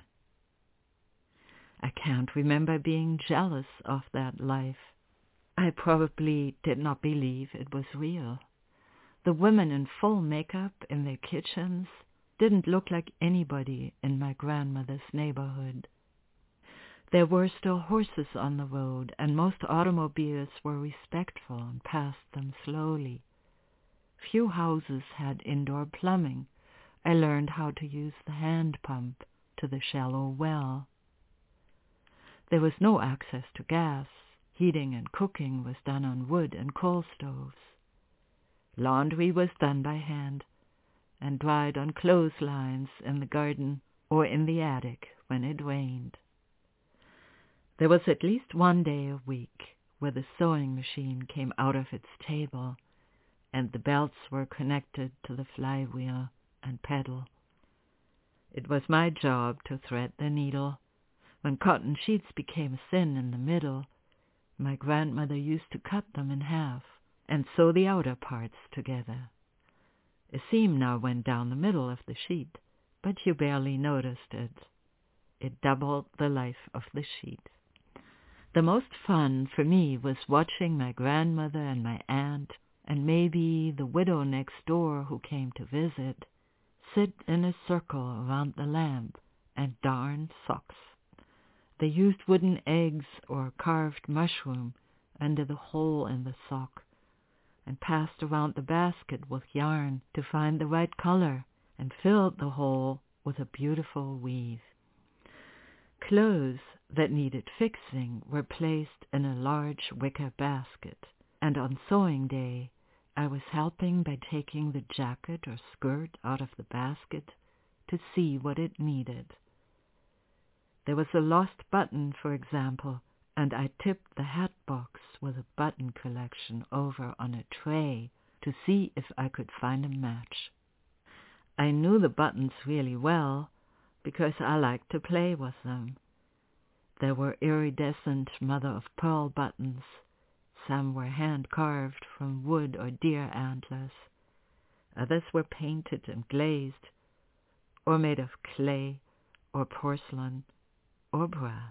I can't remember being jealous of that life. I probably did not believe it was real. The women in full makeup in their kitchens didn't look like anybody in my grandmother's neighborhood. There were still horses on the road, and most automobiles were respectful and passed them slowly. Few houses had indoor plumbing. I learned how to use the hand pump to the shallow well. There was no access to gas. Heating and cooking was done on wood and coal stoves. Laundry was done by hand and dried on clotheslines in the garden or in the attic when it rained. There was at least one day a week where the sewing machine came out of its table and the belts were connected to the flywheel and pedal. It was my job to thread the needle. When cotton sheets became thin in the middle, my grandmother used to cut them in half and sew the outer parts together. A seam now went down the middle of the sheet, but you barely noticed it. It doubled the life of the sheet. The most fun for me was watching my grandmother and my aunt, and maybe the widow next door who came to visit, sit in a circle around the lamp and darn socks. They used wooden eggs or carved mushroom under the hole in the sock and passed around the basket with yarn to find the right color and filled the hole with a beautiful weave. Clothes that needed fixing were placed in a large wicker basket, and on sewing day I was helping by taking the jacket or skirt out of the basket to see what it needed. There was a lost button, for example, and I tipped the hat box with a button collection over on a tray to see if I could find a match. I knew the buttons really well because I liked to play with them. There were iridescent mother-of-pearl buttons. Some were hand-carved from wood or deer antlers. Others were painted and glazed, or made of clay or porcelain or brass.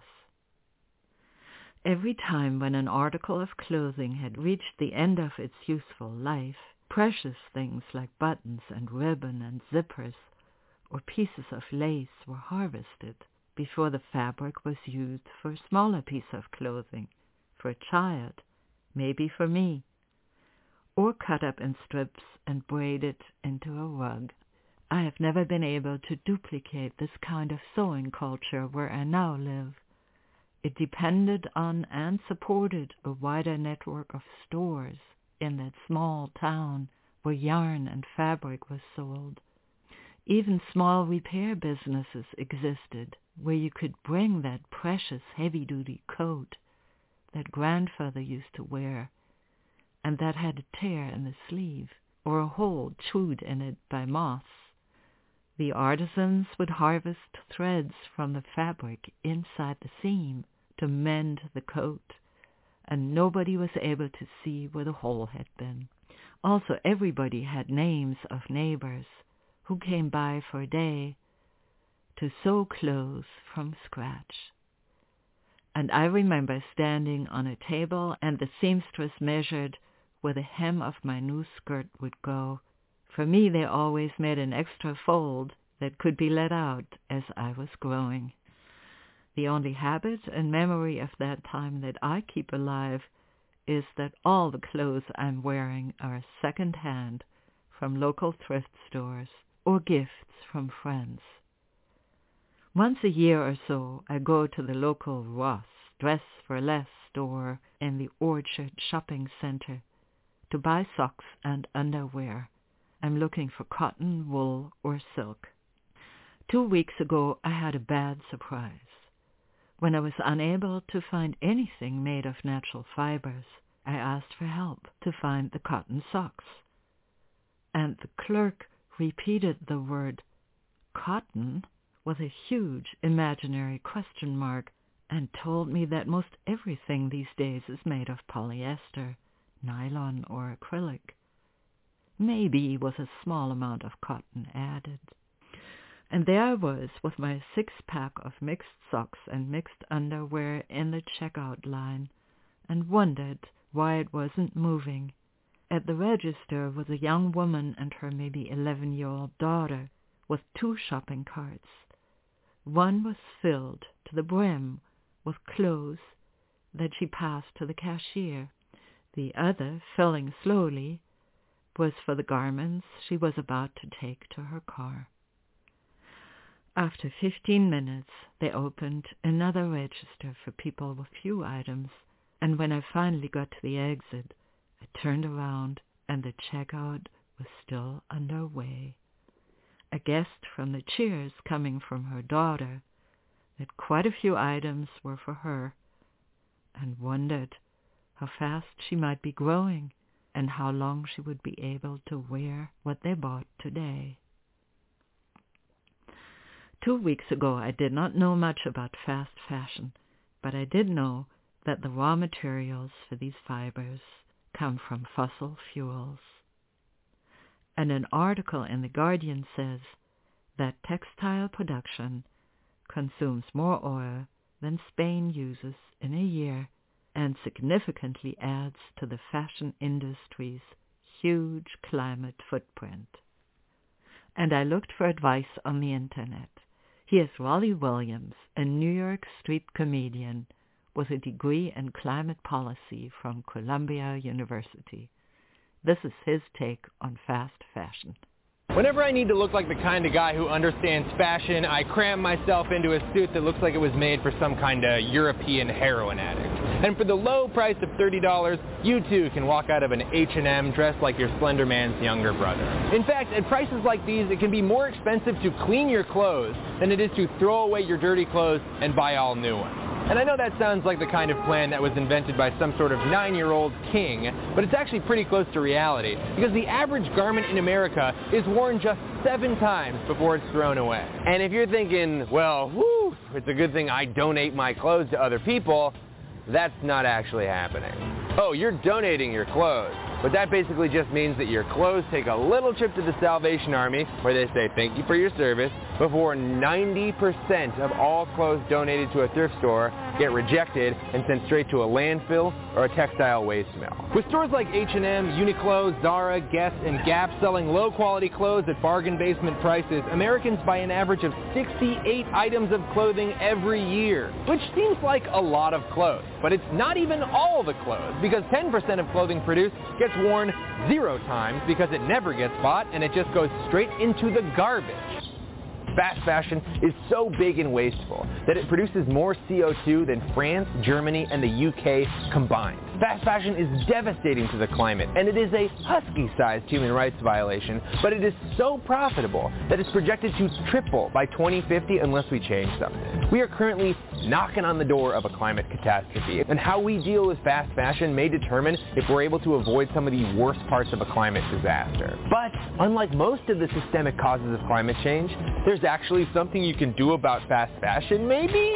Every time when an article of clothing had reached the end of its useful life, precious things like buttons and ribbon and zippers or pieces of lace were harvested before the fabric was used for a smaller piece of clothing, for a child, maybe for me, or cut up in strips and braided into a rug. I have never been able to duplicate this kind of sewing culture where I now live. It depended on and supported a wider network of stores in that small town where yarn and fabric was sold. Even small repair businesses existed where you could bring that precious heavy-duty coat that grandfather used to wear and that had a tear in the sleeve or a hole chewed in it by moths. The artisans would harvest threads from the fabric inside the seam to mend the coat, and nobody was able to see where the hole had been. Also, everybody had names of neighbors who came by for a day to sew clothes from scratch. And I remember standing on a table and the seamstress measured where the hem of my new skirt would go. For me, they always made an extra fold that could be let out as I was growing. The only habit and memory of that time that I keep alive is that all the clothes I'm wearing are second-hand from local thrift stores or gifts from friends. Once a year or so, I go to the local Ross Dress for Less store in the Orchard Shopping Center to buy socks and underwear. I'm looking for cotton, wool, or silk. Two weeks ago, I had a bad surprise. When I was unable to find anything made of natural fibers, I asked for help to find the cotton socks. And the clerk repeated the word cotton with a huge imaginary question mark and told me that most everything these days is made of polyester, nylon, or acrylic. Maybe with a small amount of cotton added. And there I was with my six-pack of mixed socks and mixed underwear in the checkout line and wondered why it wasn't moving. At the register was a young woman and her maybe eleven-year-old daughter with two shopping carts. One was filled to the brim with clothes that she passed to the cashier. The other, filling slowly, was for the garments she was about to take to her car. After fifteen minutes, they opened another register for people with few items, and when I finally got to the exit, I turned around and the checkout was still underway. I guessed from the cheers coming from her daughter that quite a few items were for her, and wondered how fast she might be growing and how long she would be able to wear what they bought today. Two weeks ago, I did not know much about fast fashion, but I did know that the raw materials for these fibers come from fossil fuels. And an article in The Guardian says that textile production consumes more oil than Spain uses in a year and significantly adds to the fashion industry's huge climate footprint. And I looked for advice on the internet. Here's Raleigh Williams, a New York street comedian with a degree in climate policy from Columbia University. This is his take on fast fashion. Whenever I need to look like the kind of guy who understands fashion, I cram myself into a suit that looks like it was made for some kind of European heroin addict. And for the low price of thirty dollars, you too can walk out of an H and M dressed like your Slender Man's younger brother. In fact, at prices like these, it can be more expensive to clean your clothes than it is to throw away your dirty clothes and buy all new ones. And I know that sounds like the kind of plan that was invented by some sort of nine-year-old king, but it's actually pretty close to reality, because the average garment in America is worn just seven times before it's thrown away. And if you're thinking, well, whew, it's a good thing I donate my clothes to other people, that's not actually happening. Oh, you're donating your clothes, but that basically just means that your clothes take a little trip to the Salvation Army, where they say thank you for your service, before ninety percent of all clothes donated to a thrift store get rejected and sent straight to a landfill or a textile waste mill. With stores like H and M, Uniqlo, Zara, Guess, and Gap selling low-quality clothes at bargain basement prices, Americans buy an average of sixty-eight items of clothing every year, which seems like a lot of clothes. But it's not even all the clothes, because ten percent of clothing produced gets worn zero times because it never gets bought and it just goes straight into the garbage. Fast fashion is so big and wasteful that it produces more C O two than France, Germany, and the U K combined. Fast fashion is devastating to the climate, and it is a husky-sized human rights violation, but it is so profitable that it's projected to triple by twenty fifty unless we change something. We are currently knocking on the door of a climate catastrophe, and how we deal with fast fashion may determine if we're able to avoid some of the worst parts of a climate disaster. But unlike most of the systemic causes of climate change, there's actually something you can do about fast fashion, maybe?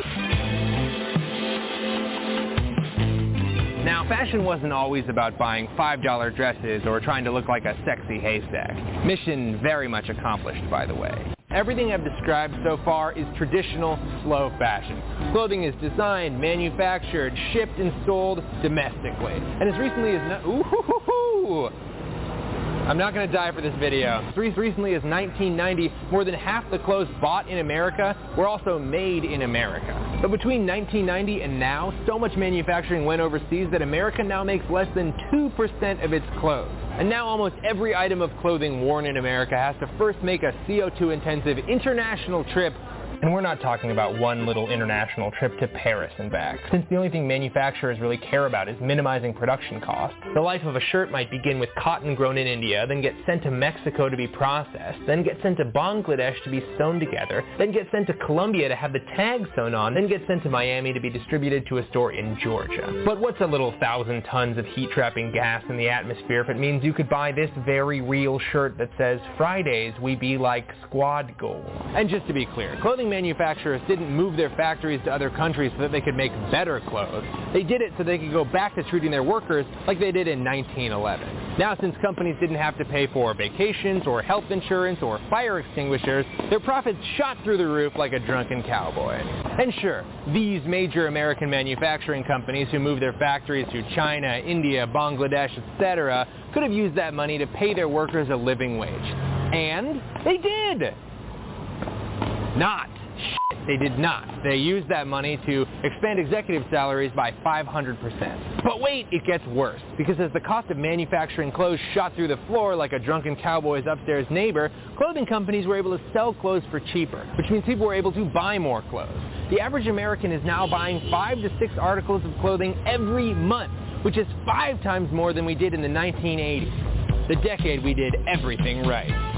Now, fashion wasn't always about buying five dollar dresses or trying to look like a sexy haystack. Mission very much accomplished, by the way. Everything I've described so far is traditional, slow fashion. Clothing is designed, manufactured, shipped, and sold domestically. And as recently as... No- Ooh, hoo, hoo, hoo. I'm not going to die for this video. As recently as nineteen ninety, more than half the clothes bought in America were also made in America. But between nineteen ninety and now, so much manufacturing went overseas that America now makes less than two percent of its clothes. And now almost every item of clothing worn in America has to first make a C O two intensive international trip. And we're not talking about one little international trip to Paris and back, since the only thing manufacturers really care about is minimizing production costs. The life of a shirt might begin with cotton grown in India, then get sent to Mexico to be processed, then get sent to Bangladesh to be sewn together, then get sent to Colombia to have the tag sewn on, then get sent to Miami to be distributed to a store in Georgia. But what's a little thousand tons of heat-trapping gas in the atmosphere if it means you could buy this very real shirt that says, Fridays we be like squad goal? And just to be clear, clothing manufacturers didn't move their factories to other countries so that they could make better clothes. They did it so they could go back to treating their workers like they did in nineteen eleven. Now, since companies didn't have to pay for vacations or health insurance or fire extinguishers, their profits shot through the roof like a drunken cowboy. And sure, these major American manufacturing companies who moved their factories to China, India, Bangladesh, et cetera could have used that money to pay their workers a living wage. And they did! Not. Shit, they did not. They used that money to expand executive salaries by five hundred percent. But wait, it gets worse. Because as the cost of manufacturing clothes shot through the floor like a drunken cowboy's upstairs neighbor, clothing companies were able to sell clothes for cheaper, which means people were able to buy more clothes. The average American is now buying five to six articles of clothing every month, which is five times more than we did in the nineteen eighties. The decade we did everything right.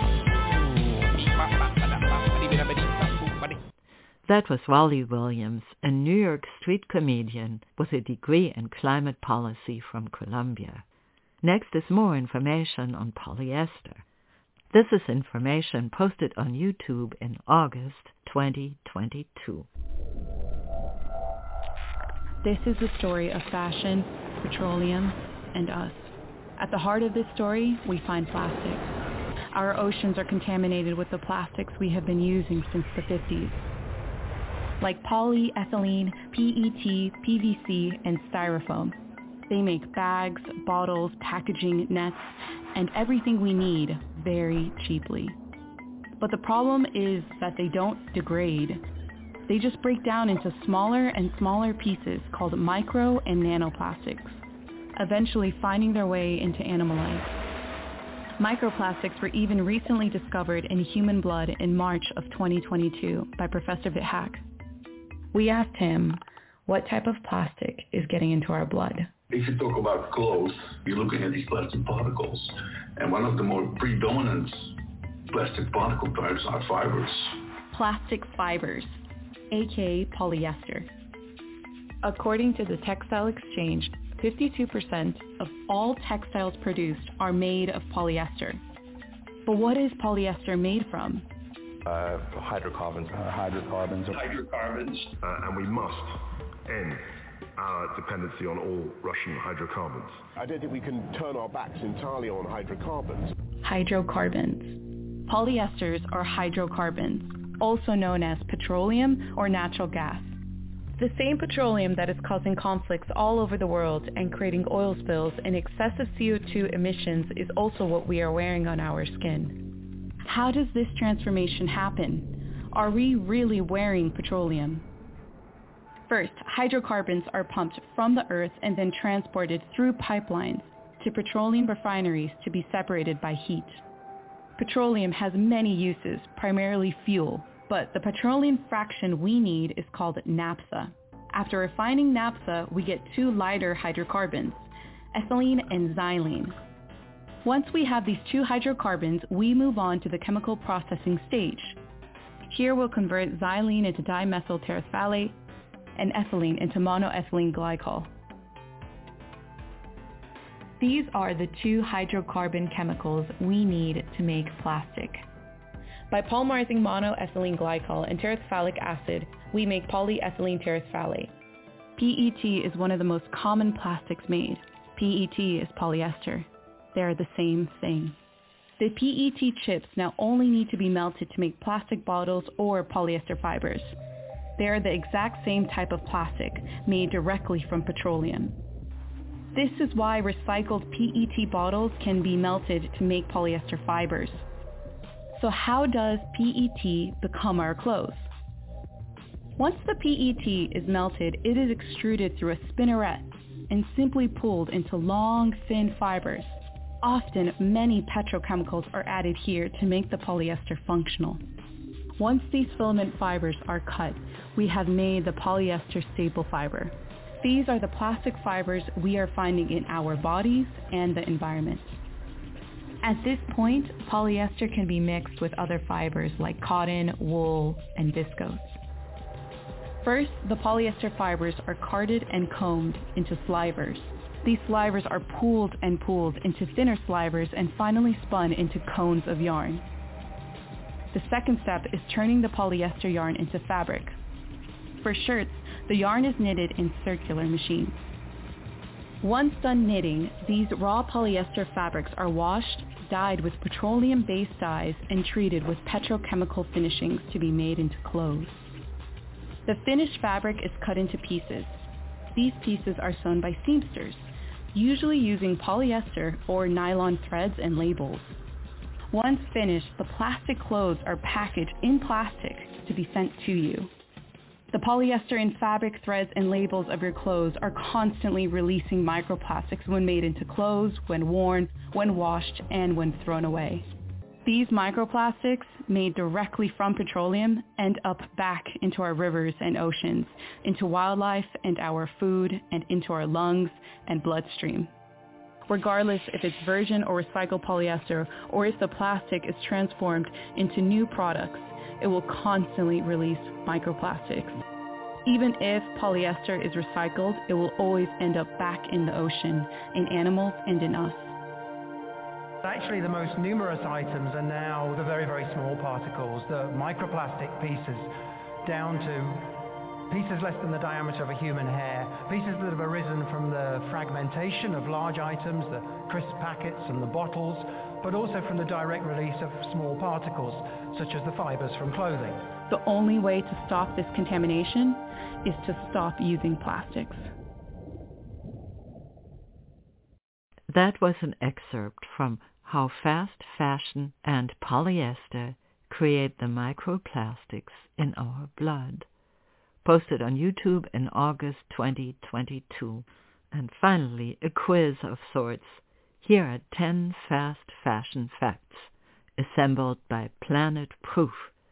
That was Wally Williams, a New York street comedian with a degree in climate policy from Columbia. Next is more information on polyester. This is information posted on YouTube in August twenty twenty-two. This is the story of fashion, petroleum, and us. At the heart of this story, we find plastic. Our oceans are contaminated with the plastics we have been using since the fifties. Like polyethylene, P E T, P V C, and styrofoam. They make bags, bottles, packaging, nets, and everything we need very cheaply. But the problem is that they don't degrade. They just break down into smaller and smaller pieces called micro and nanoplastics, eventually finding their way into animal life. Microplastics were even recently discovered in human blood in March of twenty twenty-two by Professor Vithak. We asked him, what type of plastic is getting into our blood? If you talk about clothes, you're looking at these plastic particles. And one of the more predominant plastic particle types are fibers. Plastic fibers, aka polyester. According to the Textile Exchange, fifty-two percent of all textiles produced are made of polyester. But what is polyester made from? Uh, hydrocarbons. Uh, hydrocarbons. Hydrocarbons. Uh, and we must end our dependency on all Russian hydrocarbons. I don't think we can turn our backs entirely on hydrocarbons. Hydrocarbons. Polyesters are hydrocarbons, also known as petroleum or natural gas. The same petroleum that is causing conflicts all over the world and creating oil spills and excessive C O two emissions is also what we are wearing on our skin. How does this transformation happen? Are we really wearing petroleum? First, hydrocarbons are pumped from the earth and then transported through pipelines to petroleum refineries to be separated by heat. Petroleum has many uses, primarily fuel, but the petroleum fraction we need is called naphtha. After refining naphtha, we get two lighter hydrocarbons, ethylene and xylene. Once we have these two hydrocarbons, we move on to the chemical processing stage. Here we'll convert xylene into dimethyl terephthalate and ethylene into monoethylene glycol. These are the two hydrocarbon chemicals we need to make plastic. By polymerizing monoethylene glycol and terephthalic acid, we make polyethylene terephthalate. P E T is one of the most common plastics made. P E T is polyester. They are the same thing. The P E T chips now only need to be melted to make plastic bottles or polyester fibers. They are the exact same type of plastic made directly from petroleum. This is why recycled P E T bottles can be melted to make polyester fibers. So how does P E T become our clothes? Once the P E T is melted, it is extruded through a spinneret and simply pulled into long, thin fibers. Often, many petrochemicals are added here to make the polyester functional. Once these filament fibers are cut, we have made the polyester staple fiber. These are the plastic fibers we are finding in our bodies and the environment. At this point, polyester can be mixed with other fibers like cotton, wool, and viscose. First, the polyester fibers are carded and combed into slivers. These slivers are pooled and pooled into thinner slivers and finally spun into cones of yarn. The second step is turning the polyester yarn into fabric. For shirts, the yarn is knitted in circular machines. Once done knitting, these raw polyester fabrics are washed, dyed with petroleum-based dyes, and treated with petrochemical finishings to be made into clothes. The finished fabric is cut into pieces. These pieces are sewn by seamsters, usually using polyester or nylon threads and labels. Once finished, the plastic clothes are packaged in plastic to be sent to you. The polyester and fabric threads and labels of your clothes are constantly releasing microplastics when made into clothes, when worn, when washed, and when thrown away. These microplastics, made directly from petroleum, end up back into our rivers and oceans, into wildlife and our food, and into our lungs and bloodstream. Regardless if it's virgin or recycled polyester, or if the plastic is transformed into new products, it will constantly release microplastics. Even if polyester is recycled, it will always end up back in the ocean, in animals and in us. Actually, the most numerous items are now the very, very small particles, the microplastic pieces, down to pieces less than the diameter of a human hair, pieces that have arisen from the fragmentation of large items, the crisp packets and the bottles, but also from the direct release of small particles, such as the fibers from clothing. The only way to stop this contamination is to stop using plastics. That was an excerpt from How Fast Fashion and Polyester Create the Microplastics in Our Blood, posted on YouTube in August twenty twenty-two. And finally, a quiz of sorts. Here are ten fast fashion facts, assembled by Planet Proof,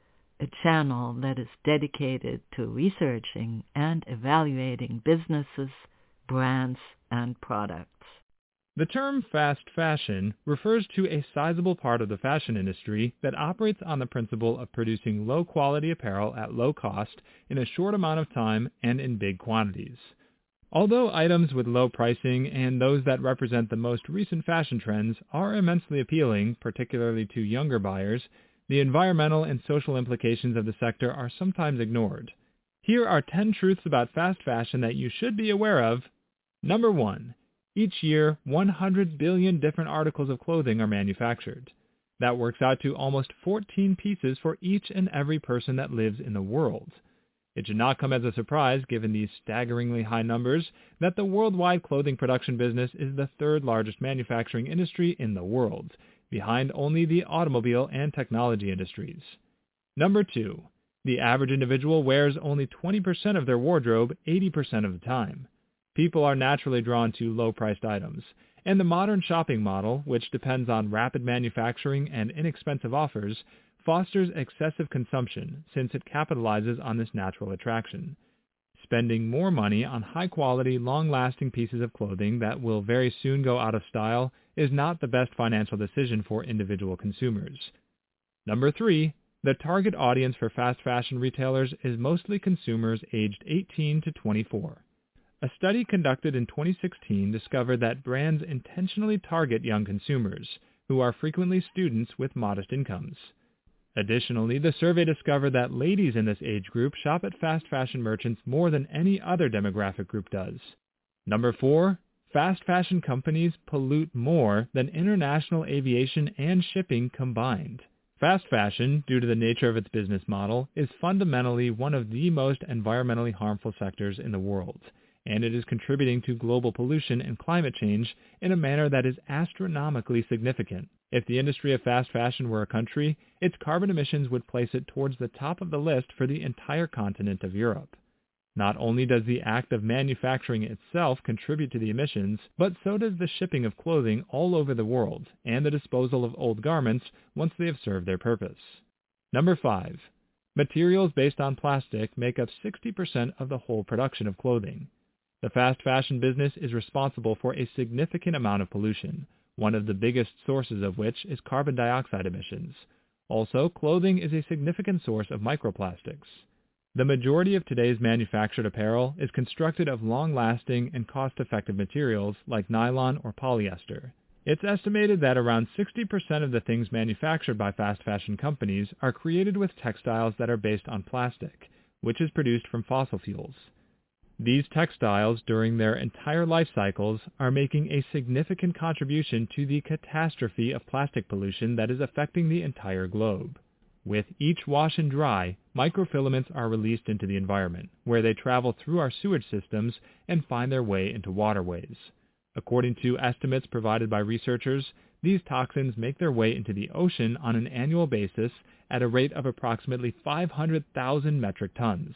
a channel that is dedicated to researching and evaluating businesses, brands, and products. The term fast fashion refers to a sizable part of the fashion industry that operates on the principle of producing low-quality apparel at low cost in a short amount of time and in big quantities. Although items with low pricing and those that represent the most recent fashion trends are immensely appealing, particularly to younger buyers, the environmental and social implications of the sector are sometimes ignored. Here are ten truths about fast fashion that you should be aware of. Number one. Each year, one hundred billion different articles of clothing are manufactured. That works out to almost fourteen pieces for each and every person that lives in the world. It should not come as a surprise, given these staggeringly high numbers, that the worldwide clothing production business is the third largest manufacturing industry in the world, behind only the automobile and technology industries. Number two, the average individual wears only twenty percent of their wardrobe eighty percent of the time. People are naturally drawn to low-priced items, and the modern shopping model, which depends on rapid manufacturing and inexpensive offers, fosters excessive consumption since it capitalizes on this natural attraction. Spending more money on high-quality, long-lasting pieces of clothing that will very soon go out of style is not the best financial decision for individual consumers. Number three, the target audience for fast fashion retailers is mostly consumers aged eighteen to twenty-four. A study conducted in twenty sixteen discovered that brands intentionally target young consumers, who are frequently students with modest incomes. Additionally, the survey discovered that ladies in this age group shop at fast fashion merchants more than any other demographic group does. Number four, fast fashion companies pollute more than international aviation and shipping combined. Fast fashion, due to the nature of its business model, is fundamentally one of the most environmentally harmful sectors in the world, and it is contributing to global pollution and climate change in a manner that is astronomically significant. If the industry of fast fashion were a country, its carbon emissions would place it towards the top of the list for the entire continent of Europe. Not only does the act of manufacturing itself contribute to the emissions, but so does the shipping of clothing all over the world and the disposal of old garments once they have served their purpose. Number five. Materials based on plastic make up sixty percent of the whole production of clothing. The fast fashion business is responsible for a significant amount of pollution, one of the biggest sources of which is carbon dioxide emissions. Also, clothing is a significant source of microplastics. The majority of today's manufactured apparel is constructed of long-lasting and cost-effective materials like nylon or polyester. It's estimated that around sixty percent of the things manufactured by fast fashion companies are created with textiles that are based on plastic, which is produced from fossil fuels. These textiles, during their entire life cycles, are making a significant contribution to the catastrophe of plastic pollution that is affecting the entire globe. With each wash and dry, microfilaments are released into the environment, where they travel through our sewage systems and find their way into waterways. According to estimates provided by researchers, these toxins make their way into the ocean on an annual basis at a rate of approximately five hundred thousand metric tons.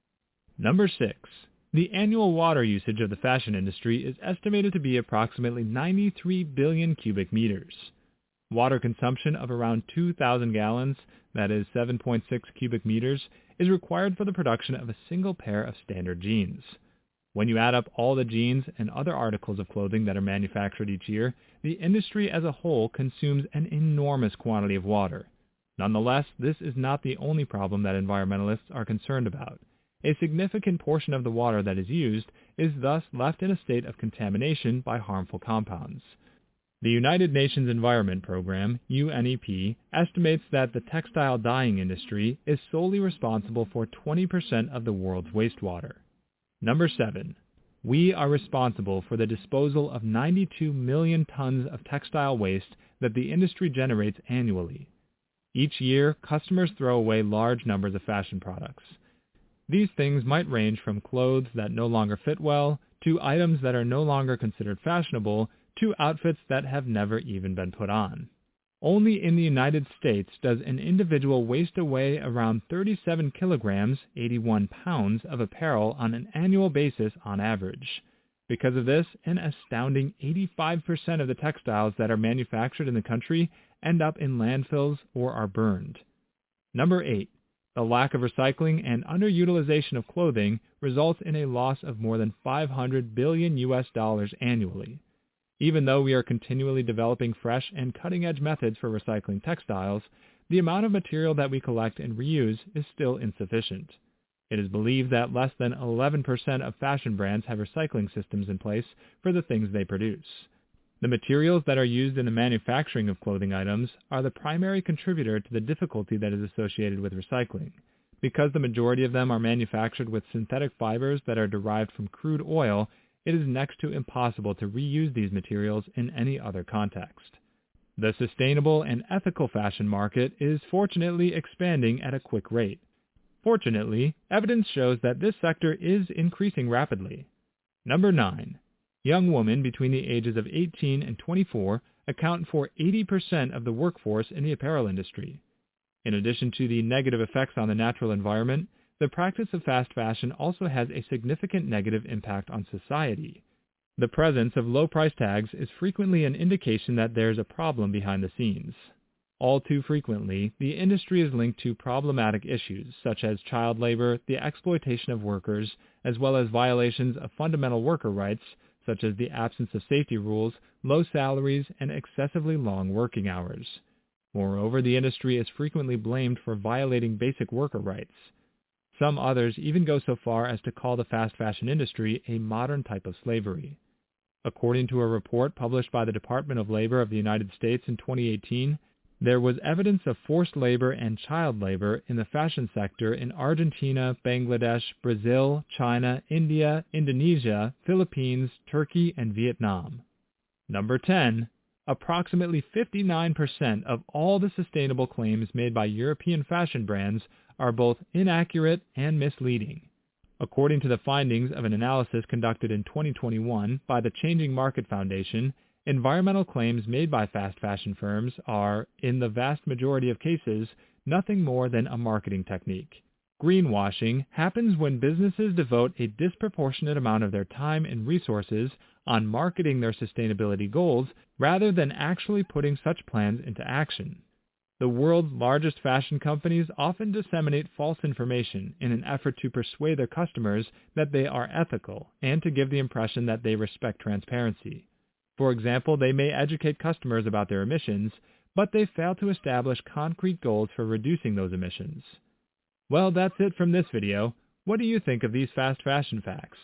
Number six. The annual water usage of the fashion industry is estimated to be approximately ninety-three billion cubic meters. Water consumption of around two thousand gallons, that is seven point six cubic meters, is required for the production of a single pair of standard jeans. When you add up all the jeans and other articles of clothing that are manufactured each year, the industry as a whole consumes an enormous quantity of water. Nonetheless, this is not the only problem that environmentalists are concerned about. A significant portion of the water that is used is thus left in a state of contamination by harmful compounds. The United Nations Environment Program, U N E P, estimates that the textile dyeing industry is solely responsible for twenty percent of the world's wastewater. Number seven. We are responsible for the disposal of ninety-two million tons of textile waste that the industry generates annually. Each year, customers throw away large numbers of fashion products. These things might range from clothes that no longer fit well, to items that are no longer considered fashionable, to outfits that have never even been put on. Only in the United States does an individual waste away around thirty-seven kilograms, eighty-one pounds, of apparel on an annual basis on average. Because of this, an astounding eighty-five percent of the textiles that are manufactured in the country end up in landfills or are burned. Number eight. The lack of recycling and underutilization of clothing results in a loss of more than five hundred billion U S dollars annually. Even though we are continually developing fresh and cutting-edge methods for recycling textiles, the amount of material that we collect and reuse is still insufficient. It is believed that less than eleven percent of fashion brands have recycling systems in place for the things they produce. The materials that are used in the manufacturing of clothing items are the primary contributor to the difficulty that is associated with recycling. Because the majority of them are manufactured with synthetic fibers that are derived from crude oil, it is next to impossible to reuse these materials in any other context. The sustainable and ethical fashion market is fortunately expanding at a quick rate. Fortunately, evidence shows that this sector is increasing rapidly. Number nine. Young women between the ages of eighteen and twenty-four account for eighty percent of the workforce in the apparel industry. In addition to the negative effects on the natural environment, the practice of fast fashion also has a significant negative impact on society. The presence of low price tags is frequently an indication that there's a problem behind the scenes. All too frequently, the industry is linked to problematic issues such as child labor, the exploitation of workers, as well as violations of fundamental worker rights, such as the absence of safety rules, low salaries, and excessively long working hours. Moreover, the industry is frequently blamed for violating basic worker rights. Some others even go so far as to call the fast fashion industry a modern type of slavery. According to a report published by the Department of Labor of the United States in twenty eighteen, there was evidence of forced labor and child labor in the fashion sector in Argentina, Bangladesh, Brazil, China, India, Indonesia, Philippines, Turkey, and Vietnam. Number ten. Approximately fifty-nine percent of all the sustainable claims made by European fashion brands are both inaccurate and misleading. According to the findings of an analysis conducted in twenty twenty-one by the Changing Market Foundation, environmental claims made by fast fashion firms are, in the vast majority of cases, nothing more than a marketing technique. Greenwashing happens when businesses devote a disproportionate amount of their time and resources on marketing their sustainability goals rather than actually putting such plans into action. The world's largest fashion companies often disseminate false information in an effort to persuade their customers that they are ethical and to give the impression that they respect transparency. For example, they may educate customers about their emissions, but they fail to establish concrete goals for reducing those emissions. Well, that's it from this video. What do you think of these fast fashion facts?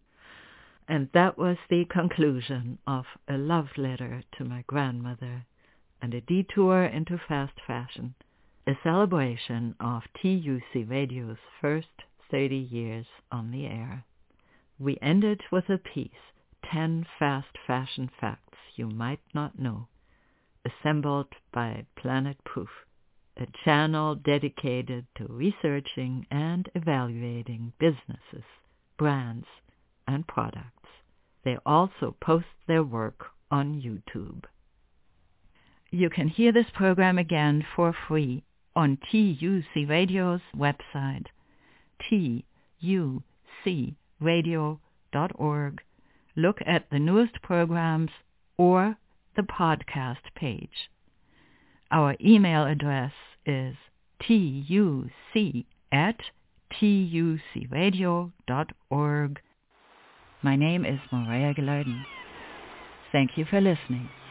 And that was the conclusion of A Love Letter to My Grandmother and a detour into fast fashion, a celebration of T U C Radio's first thirty years on the air. We ended with a piece, ten Fast Fashion Facts You Might Not Know, assembled by Planet Proof, a channel dedicated to researching and evaluating businesses, brands, and products. They also post their work on YouTube. You can hear this program again for free on T U C Radio's website, T U C radio dot org. Look at the newest programs or the podcast page. Our email address is tuc at tucradio dot org. My name is Maria Gilardin. Thank you for listening.